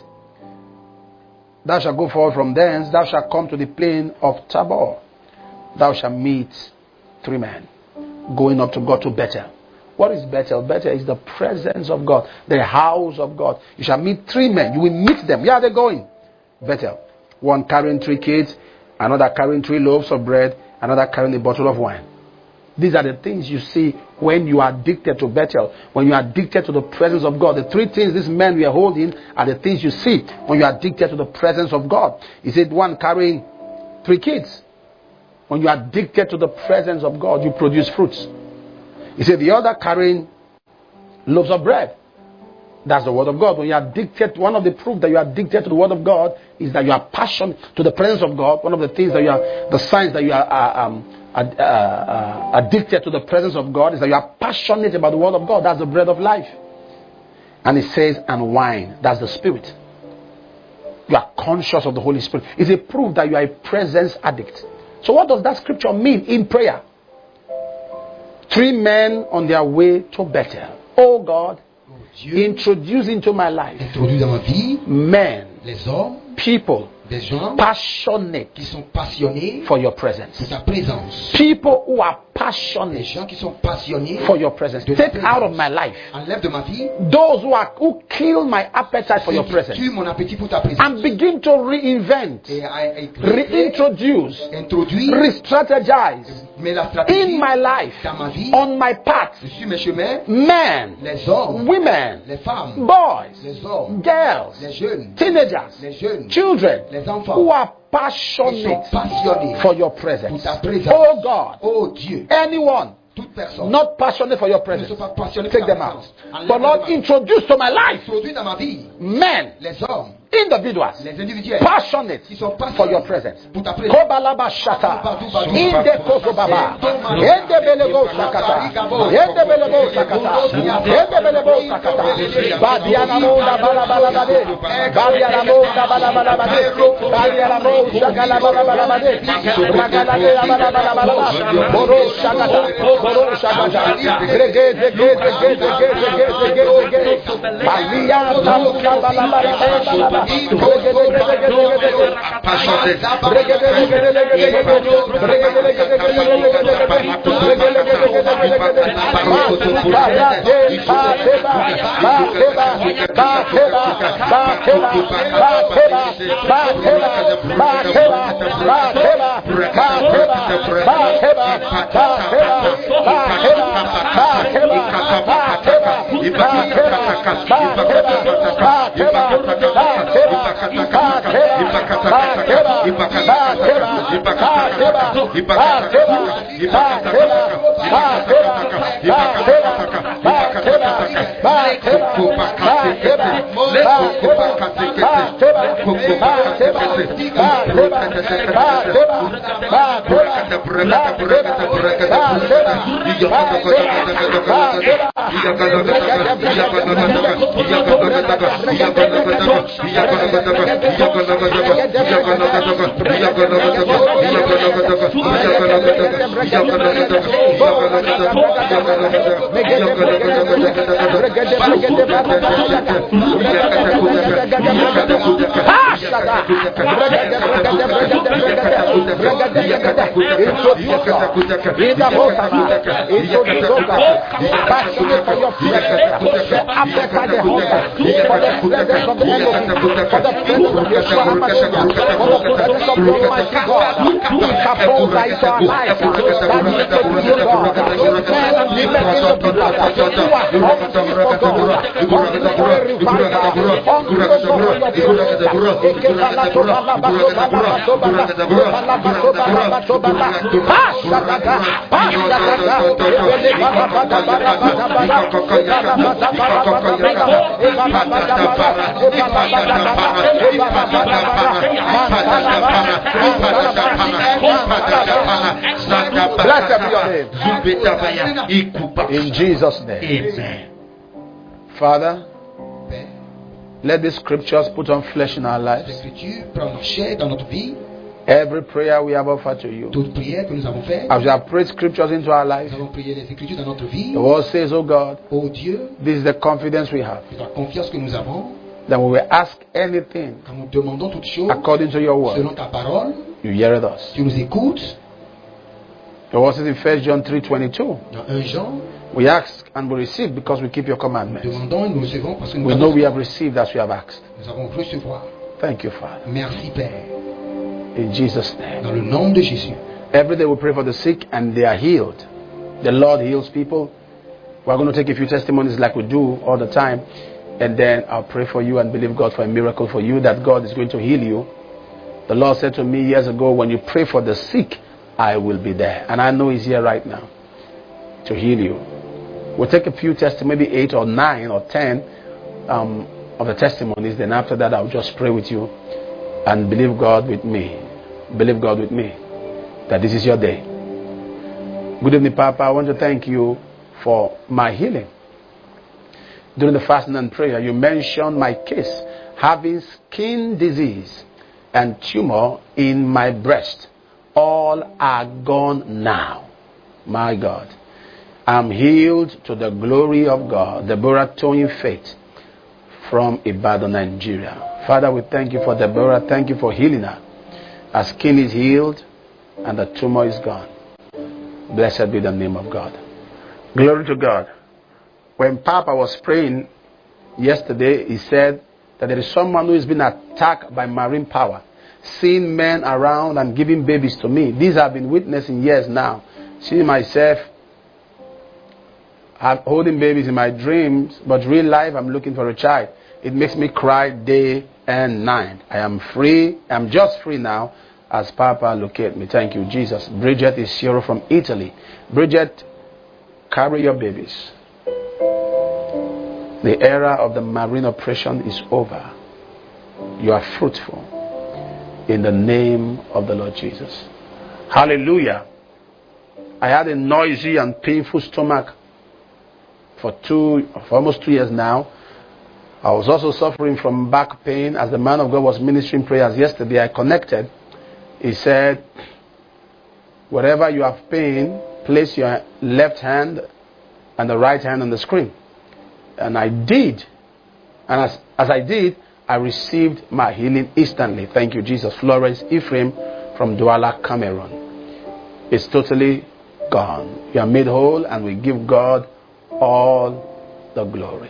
thou shalt go forward from thence, thou shalt come to the plain of Tabor. Thou shalt meet three men going up to God to Bethel. What is Bethel? Bethel is the presence of God, the house of God. You shall meet three men. You will meet them. Where are they going? Bethel. One carrying three kids, another carrying three loaves of bread, another carrying a bottle of wine. These are the things you see when you are addicted to Bethel, when you are addicted to the presence of God. The three things these men we are holding are the things you see when you are addicted to the presence of God. He said one carrying three kids. When you are addicted to the presence of God, you produce fruits. He said the other carrying loaves of bread. That's the word of God. When you are addicted, one of the proof that you are addicted to the word of God is that you are passionate to the presence of God. One of the things that you are, the signs that you are uh, um, uh, uh, addicted to the presence of God is that you are passionate about the word of God. That's the bread of life. And it says, and wine. That's the spirit. You are conscious of the Holy Spirit. It's a proof that you are a presence addict. So what does that scripture mean in prayer? Three men on their way to Bethel. Oh God, Dieu, introduce into my life introduce dans ma vie men, les hommes, people, des gens passionate qui sont passionnés for your presence. de ta présence. People who are Des passionate gens qui sont passionnés for your presence. de ta Take out of my life Enlève de ma vie those who are who kill my appetite for your presence tue mon appétit pour ta présence. and begin to reinvent, Et à- et- reintroduce, introduire re-strategize mais la stratégie in my life, dans ma vie, on my path, sur mes chemins, men, les hommes, women, les femmes, boys, les hommes, girls, les jeunes, teenagers, les jeunes, children les enfants, who are qui sont passionate passionnés for your pour presence. ta présence. Oh God, Oh Dieu, anyone toute personne not passionate for your ne presence, sont pas passionnés pour take ta them out. présence. Enlève But de Lord, ma vie. introduce to my life Introduis dans ma vie men, les hommes, individuals, les individuels passionate qui sont for your passionnés presence. pour ta présence. Kobalaba shata, inde kozobaba, ende belego sakata, ende belego sakata, ende belego sakata, badiana moda bala bala bade, badiana moda bala bala bade, badiana moda shagala bala bala bade, ragala de bala bala bala, boro shagata, boro shagata, rege rege rege rege rege rege rege, balia tamuka bala bala bala bala. Passionate for your presence, set up by the hunger for the presence of the Elohim, for the presence of your Shahamashiach, for the presence of the Almighty God. We propose into our lives that we take you, God. Men and women in the people who are hungry for God, hungry for a revival, hungry for your Blessed be your name. In Jesus' name. Amen. Father, let these scriptures put on flesh in our lives. L'écriture prend chair dans notre vie. Every prayer we have offered to you, Toute prière que nous avons faite, as we have prayed scriptures into our life, nous avons prié les écritures dans notre vie. the word says, oh God, Oh Dieu, this is the confidence we have, c'est la confiance que nous avons. that when we ask anything Quand nous demandons toutes choses according to your word, selon ta parole, you hear us. tu nous écoutes. The word says in First John three twenty-two, Dans un Jean, we ask and we receive because we keep your nous commandments. demandons et nous recevons parce que nous We avons, know we have received as we have asked. nous avons recevoir. Thank you, Father. Merci Père. In Jesus' name. Dans le nom de Jésus. Every day we pray for the sick and they are healed. The Lord heals people. We're going to take a few testimonies like we do all the time. And then I'll pray for you and believe God for a miracle for you, that God is going to heal you. The Lord said to me years ago, when you pray for the sick, I will be there. And I know He's here right now to heal you. We'll take a few testimonies, maybe eight or nine or ten um, of the testimonies. Then after that, I'll just pray with you and believe God with me. Believe God with me that this is your day. Good evening, Papa. I want to thank you for my healing. During the fasting and prayer, you mentioned my case, having skin disease and tumor in my breast. All are gone now. My God. I'm healed to the glory of God. Deborah Tony Faith from Ibadan, Nigeria. Father, we thank you for Deborah. Thank you for healing her. Her skin is healed and the tumor is gone. Blessed be the name of God. Glory to God. When Papa was praying yesterday, he said that there is someone who has been attacked by marine power, seeing men around and giving babies to me. These I've been witnessing years now. Seeing myself holding babies in my dreams, but real life I'm looking for a child. It makes me cry day and night. I am free. I'm just free now as Papa locate me. Thank you, Jesus. Bridget is here from Italy. Bridget, carry your babies. The era of the marine oppression is over. You are fruitful in the name of the Lord Jesus. Hallelujah. I had a noisy and painful stomach for two, for almost two years now. I was also suffering from back pain. As the man of God was ministering prayers yesterday, I connected. He said, wherever you have pain, place your left hand and the right hand on the screen. And I did. And as, as I did, I received my healing instantly. Thank you, Jesus. Florence Ephraim from Douala, Cameroon. It's totally gone. You are made whole, and we give God all the glory.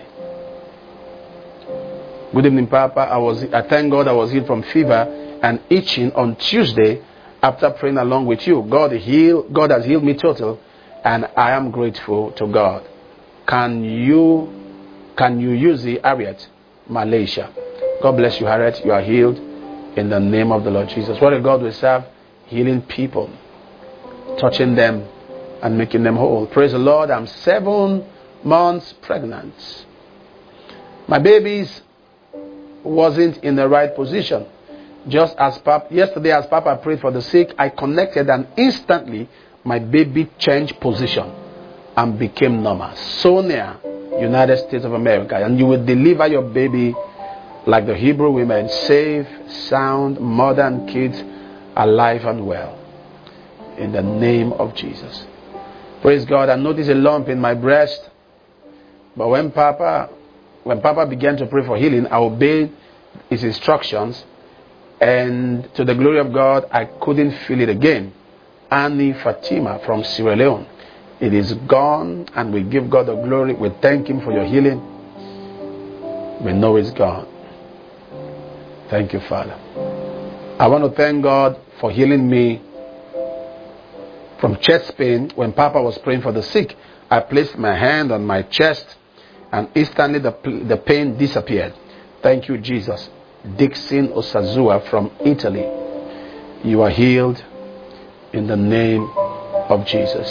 Good evening, Papa. I was I thank God I was healed from fever and itching on Tuesday after praying along with you. God heal, God has healed me total, and I am grateful to God. Can you can you use the Harriet, Malaysia? God bless you, Harriet. You are healed in the name of the Lord Jesus. What a God we serve, healing people, touching them and making them whole. Praise the Lord. I'm seven months pregnant. My babies wasn't in the right position. Just as Papa, yesterday as Papa prayed for the sick, I connected and instantly my baby changed position and became normal. Sonia, United States of America. And you will deliver your baby like the Hebrew women, safe, sound, mother and kids alive and well. In the name of Jesus. Praise God. I noticed a lump in my breast. But when Papa, when Papa began to pray for healing, I obeyed his instructions. And to the glory of God, I couldn't feel it again. Annie Fatima from Sierra Leone. It is gone, and we give God the glory. We thank Him for your healing. We know it's gone. Thank you, Father. I want to thank God for healing me from chest pain. When Papa was praying for the sick, I placed my hand on my chest, and instantly the, the pain disappeared. Thank you, Jesus. Dixon Osazua from Italy. You are healed in the name of Jesus.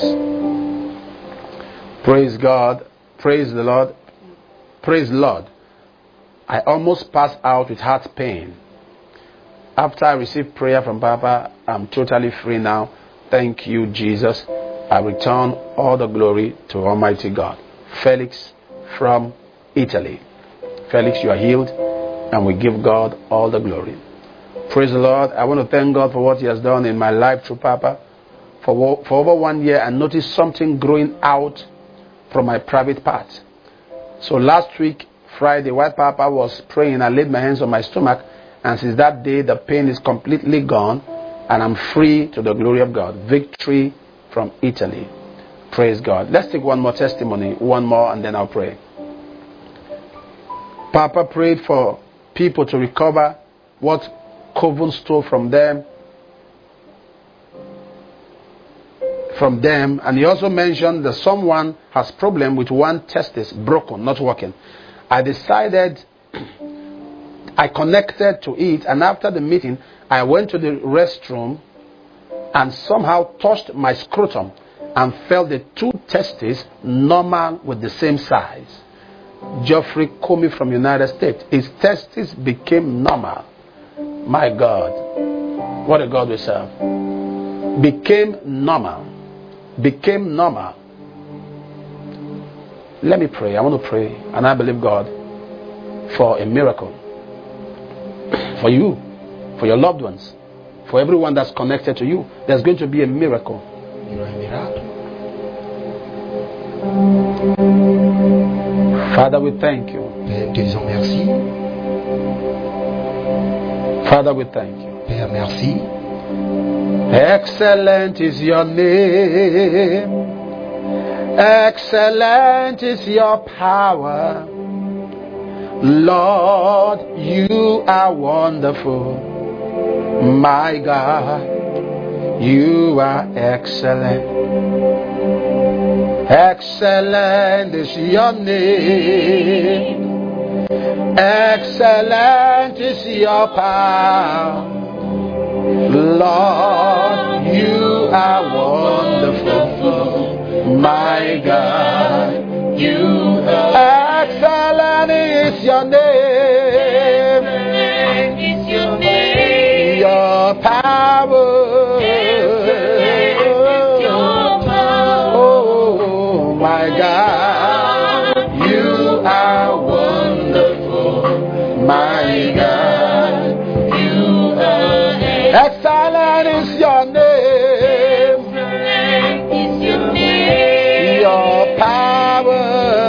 Praise God. Praise the Lord. Praise the Lord. I almost passed out with heart pain. After I received prayer from Papa, I'm totally free now. Thank you, Jesus. I return all the glory to Almighty God. Felix from Italy. Felix, you are healed, and we give God all the glory. Praise the Lord. I want to thank God for what He has done in my life through Papa. For, for over one year, I noticed something growing out from my private part. So last week, Friday, while Papa was praying, I laid my hands on my stomach, and since that day, the pain is completely gone, and I'm free to the glory of God. Victory from Italy. Praise God. Let's take one more testimony, one more, and then I'll pray. Papa prayed for people to recover what Coven stole from them. From them, and he also mentioned that someone has problem with one testis broken, not working. I decided, I connected to it, and after the meeting, I went to the restroom and somehow touched my scrotum and felt the two testes normal with the same size. Geoffrey Comey from United States, his testes became normal. My God, what a God we serve. Became normal. Became normal. Let me pray. I want to pray, and I believe God for a miracle. For you, for your loved ones, for everyone that's connected to you. There's going to be a miracle. Father, we thank you. Père, te disons merci. Father, we thank you. Père, merci. Excellent is your name. Excellent is your power. Lord, you are wonderful. My God, you are excellent. Excellent is your name. Excellent is your power. Lord, you are wonderful. My God, you are excellent is your name. Excellent is your name. Your power. Excellent is your power. Oh, my God, you are wonderful. My God, you are excellent is your name. Excellent is your name. Your power.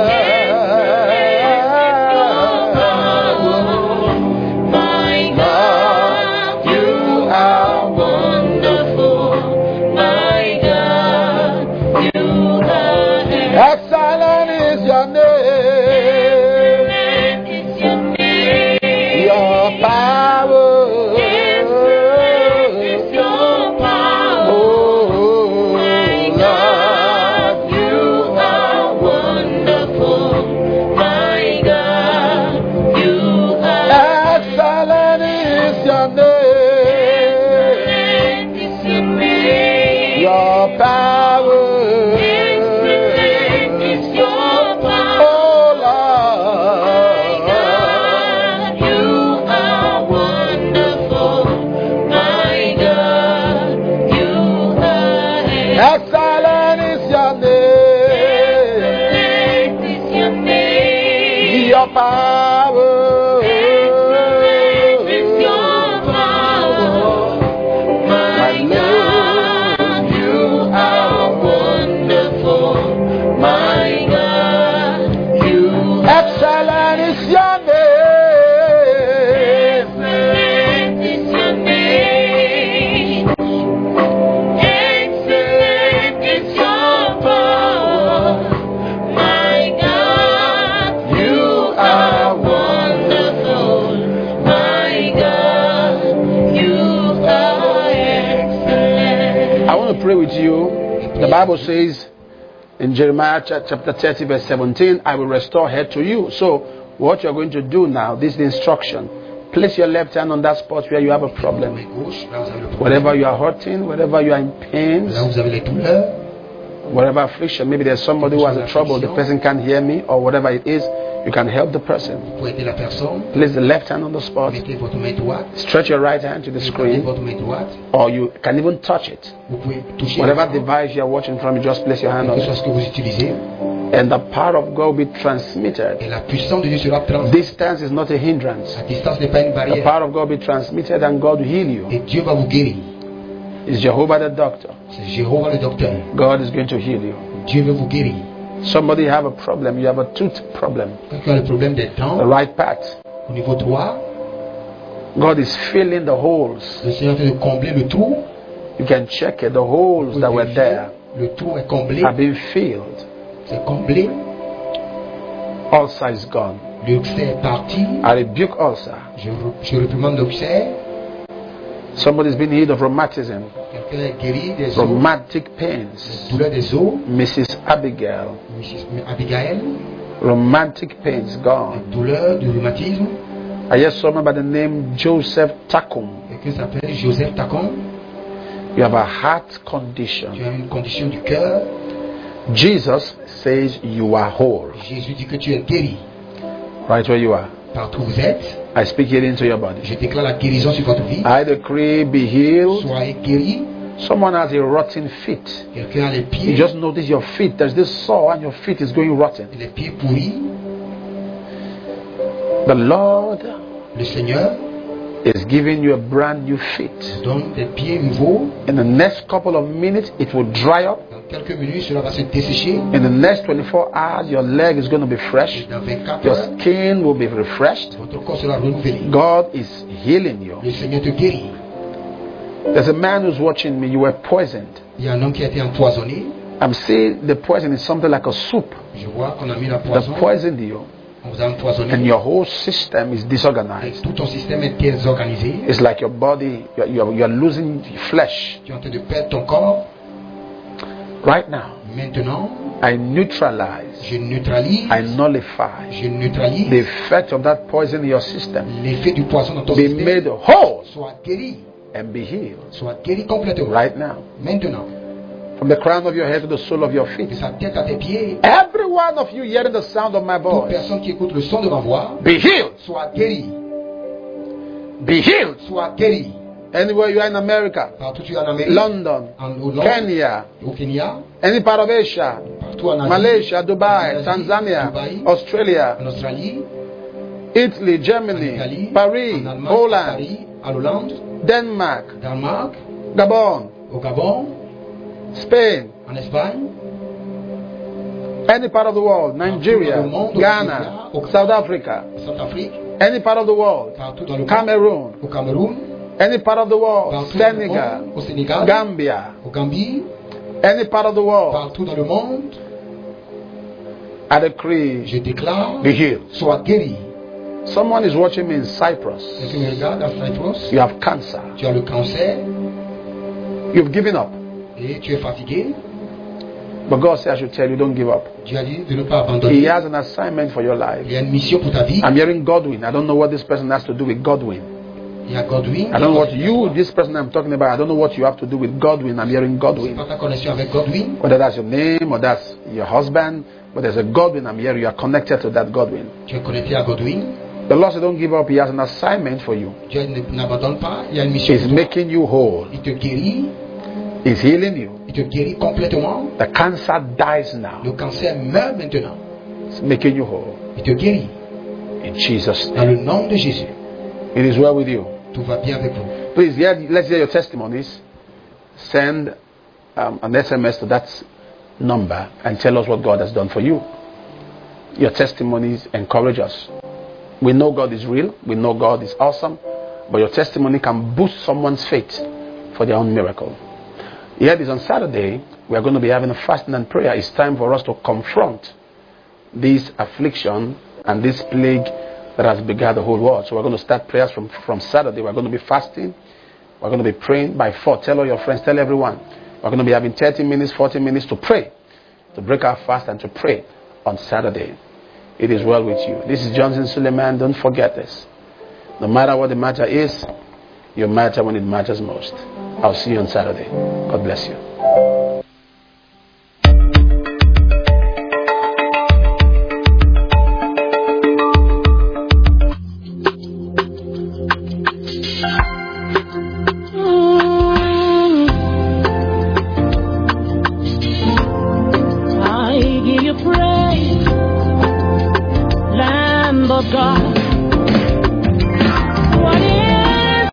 My God, you are wonderful. My God, you are Excellent is your name. excellent is your name. Your power. Excellent is your power. Oh, My God, you are wonderful. My God, you are excellent is your name. excellent is your name. Your power. Excellent is your power. Oh, My Lord. God, you are wonderful. My God, you are Excellent is your name. excellent is your name. Your power. Excellent is your power. pray with you. The Bible says in Jeremiah chapter thirty verse seventeen, I will restore health to you. So what you're going to do now, this is the instruction. Place your left hand on that spot where you have a problem. Wherever you are hurting, wherever you are in pain, Là où vous avez les douleurs, whatever affliction, maybe there's somebody who has a trouble, the person can't hear me, or whatever it is, you can help the person. pour aider la personne, Place the left hand on the spot, mettez votre main droite, stretch your right hand to the mettez screen, votre main droite, or you can even touch it. vous pouvez toucher Whatever l'écran, device you are watching from, you just place your hand quel on que soit it. ce que vous utilisez, And the power of God will be transmitted. et la puissance de Dieu sera transmise. Distance is not a hindrance. La distance n'est pas une The barrière, power of God will be transmitted and God will heal you. et Dieu va vous guérir. It's Jehovah the doctor. C'est Jéhovah le docteur. God is going to heal you. Dieu veut vous guérir. Somebody have a problem. You have a tooth problem. Quelqu'un a le problème des The dents, right path. au niveau droit, God is filling the holes. le Seigneur est en train de combler le trou. You can check it. The holes that were there Le trou est comblé, have been filled. c'est comblé. Ulcer is gone. L'ulcère est parti. I rebuke ulcer. Je, je réprimande l'ulcère. Somebody's been healed of rheumatism, Quelqu'un est guéri des os, rheumatic pains. douleur des os. Missus Abigail, Missus Abigail, rheumatic pains gone. douleur du rhumatisme. I hear someone by the name Joseph Takum. Quelqu'un s'appelle Joseph Tacon. You have a heart condition. Tu as une condition du cœur. Jesus says you are whole. Jésus dit que tu es guéri. Right where you are. Partout où vous êtes, I speak it into your body. je déclare la guérison sur votre vie. I decree be healed. Soyez guéri. Someone has a rotten feet. Quelqu'un a les You pieds, just notice your feet. There's this sore and your feet is going rotten. les pieds pourris. The Lord Le Seigneur is giving you a brand new feet. donne des pieds nouveaux. In the next couple of minutes, it will dry up. Dans quelques minutes, cela va se dessécher. In the next twenty-four hours, your leg is going to be fresh. Et dans vingt-quatre Your heures, skin will be refreshed. votre corps sera renouvelé. God is healing you. Le Seigneur te guérit. There's a man who's watching me. You were poisoned. Il y a un homme qui a été empoisonné. I'm saying the poison is something like a soup. Je vois qu'on a mis la They poison. poisoned you, On vous a empoisonné. and your whole system is Et disorganized. tout ton système est désorganisé. It's like your body, you're, you're, you're losing flesh. Tu es en train de perdre ton corps. Right now, Maintenant, I neutralize, je neutralise. I nullify Je neutralise the effect of that poison in your system. l'effet du poison dans ton Be système. made whole Sois guéri. and be healed Sois guéri complètement. right now. Maintenant, From the crown of your head to the sole of your de feet. sa tête à tes pieds, Every one of you hearing the sound of my toute voice, personne qui écoute le son de ma voix, be healed. sois guéri. Be healed. Sois guéri. Anywhere you are in America, Partout où tu es en Amérique, London, en Hollande, Kenya, au Kenya, any part of Asia, partout en Asie, Malaysia, Dubai, Asie, Tanzania, Dubaï, Australia, en Australie, Italy, en Germany, Italie, Paris, en Allemagne, Holland, Paris, en Hollande, Denmark, Danemark, Gabon, au Gabon, Spain, en Espagne, any part of the world, Nigeria, Partout dans le monde, au Ghana, Nigeria, au- South Africa, Centrafrique, any part of the world, partout dans le monde, Cameroon, au Cameroun, any part of the world, partout dans le Senegal, monde, au Sénégal, Gambia, au Gambie, any part of the world, partout dans le monde, I decree, je déclare, be healed. sois guéri. Someone is watching me in Cyprus. Quelqu'un me regarde à Cyprus, You have cancer. tu as le cancer You've given up. et tu es fatigué. But God said I should tell you, don't give up. Dieu a dit de ne pas He abandonner. has an assignment for your life. Il y a une mission pour ta vie. I'm hearing Godwin. I don't know what this person has to do with Godwin. Il y a Godwin. I don't know what you, this person I'm talking about, I don't know what you have to do with Godwin. I'm hearing C'est Godwin. pas ta connexion avec Godwin. Whether that's your name or that's your husband, but there's a Godwin I'm hearing. You are connected to that Godwin. Tu es connecté à Godwin. The Lord said, don't give up. He has an assignment for you. Dieu ne- n'abandonne pas. Il y a une mission. He's pour toi. making you whole. Il te guérit. He's healing you. Il te guérit complètement. The cancer dies now. Le cancer meurt maintenant. It's making you whole. Il te guérit. In Jesus' Dans name. le nom de Jésus. It is well with you. Tout va bien avec vous. Please, hear, let's hear your testimonies. Send um, an S M S to that number and tell us what God has done for you. Your testimonies encourage us. We know God is real. We know God is awesome. But your testimony can boost someone's faith for their own miracle. Here it is on Saturday. We are going to be having a fasting and prayer. It's time for us to confront this affliction and this plague that has begun the whole world. So we're going to start prayers from, from Saturday. We're going to be fasting. We're going to be praying by four. Tell all your friends, tell everyone. We're going to be having thirty minutes, forty minutes to pray, to break our fast and to pray on Saturday. It is well with you. This is Johnson Suleiman. Don't forget this. No matter what the matter is, you matter when it matters most. I'll see you on Saturday. God bless you. I give you praise, Lamb of God.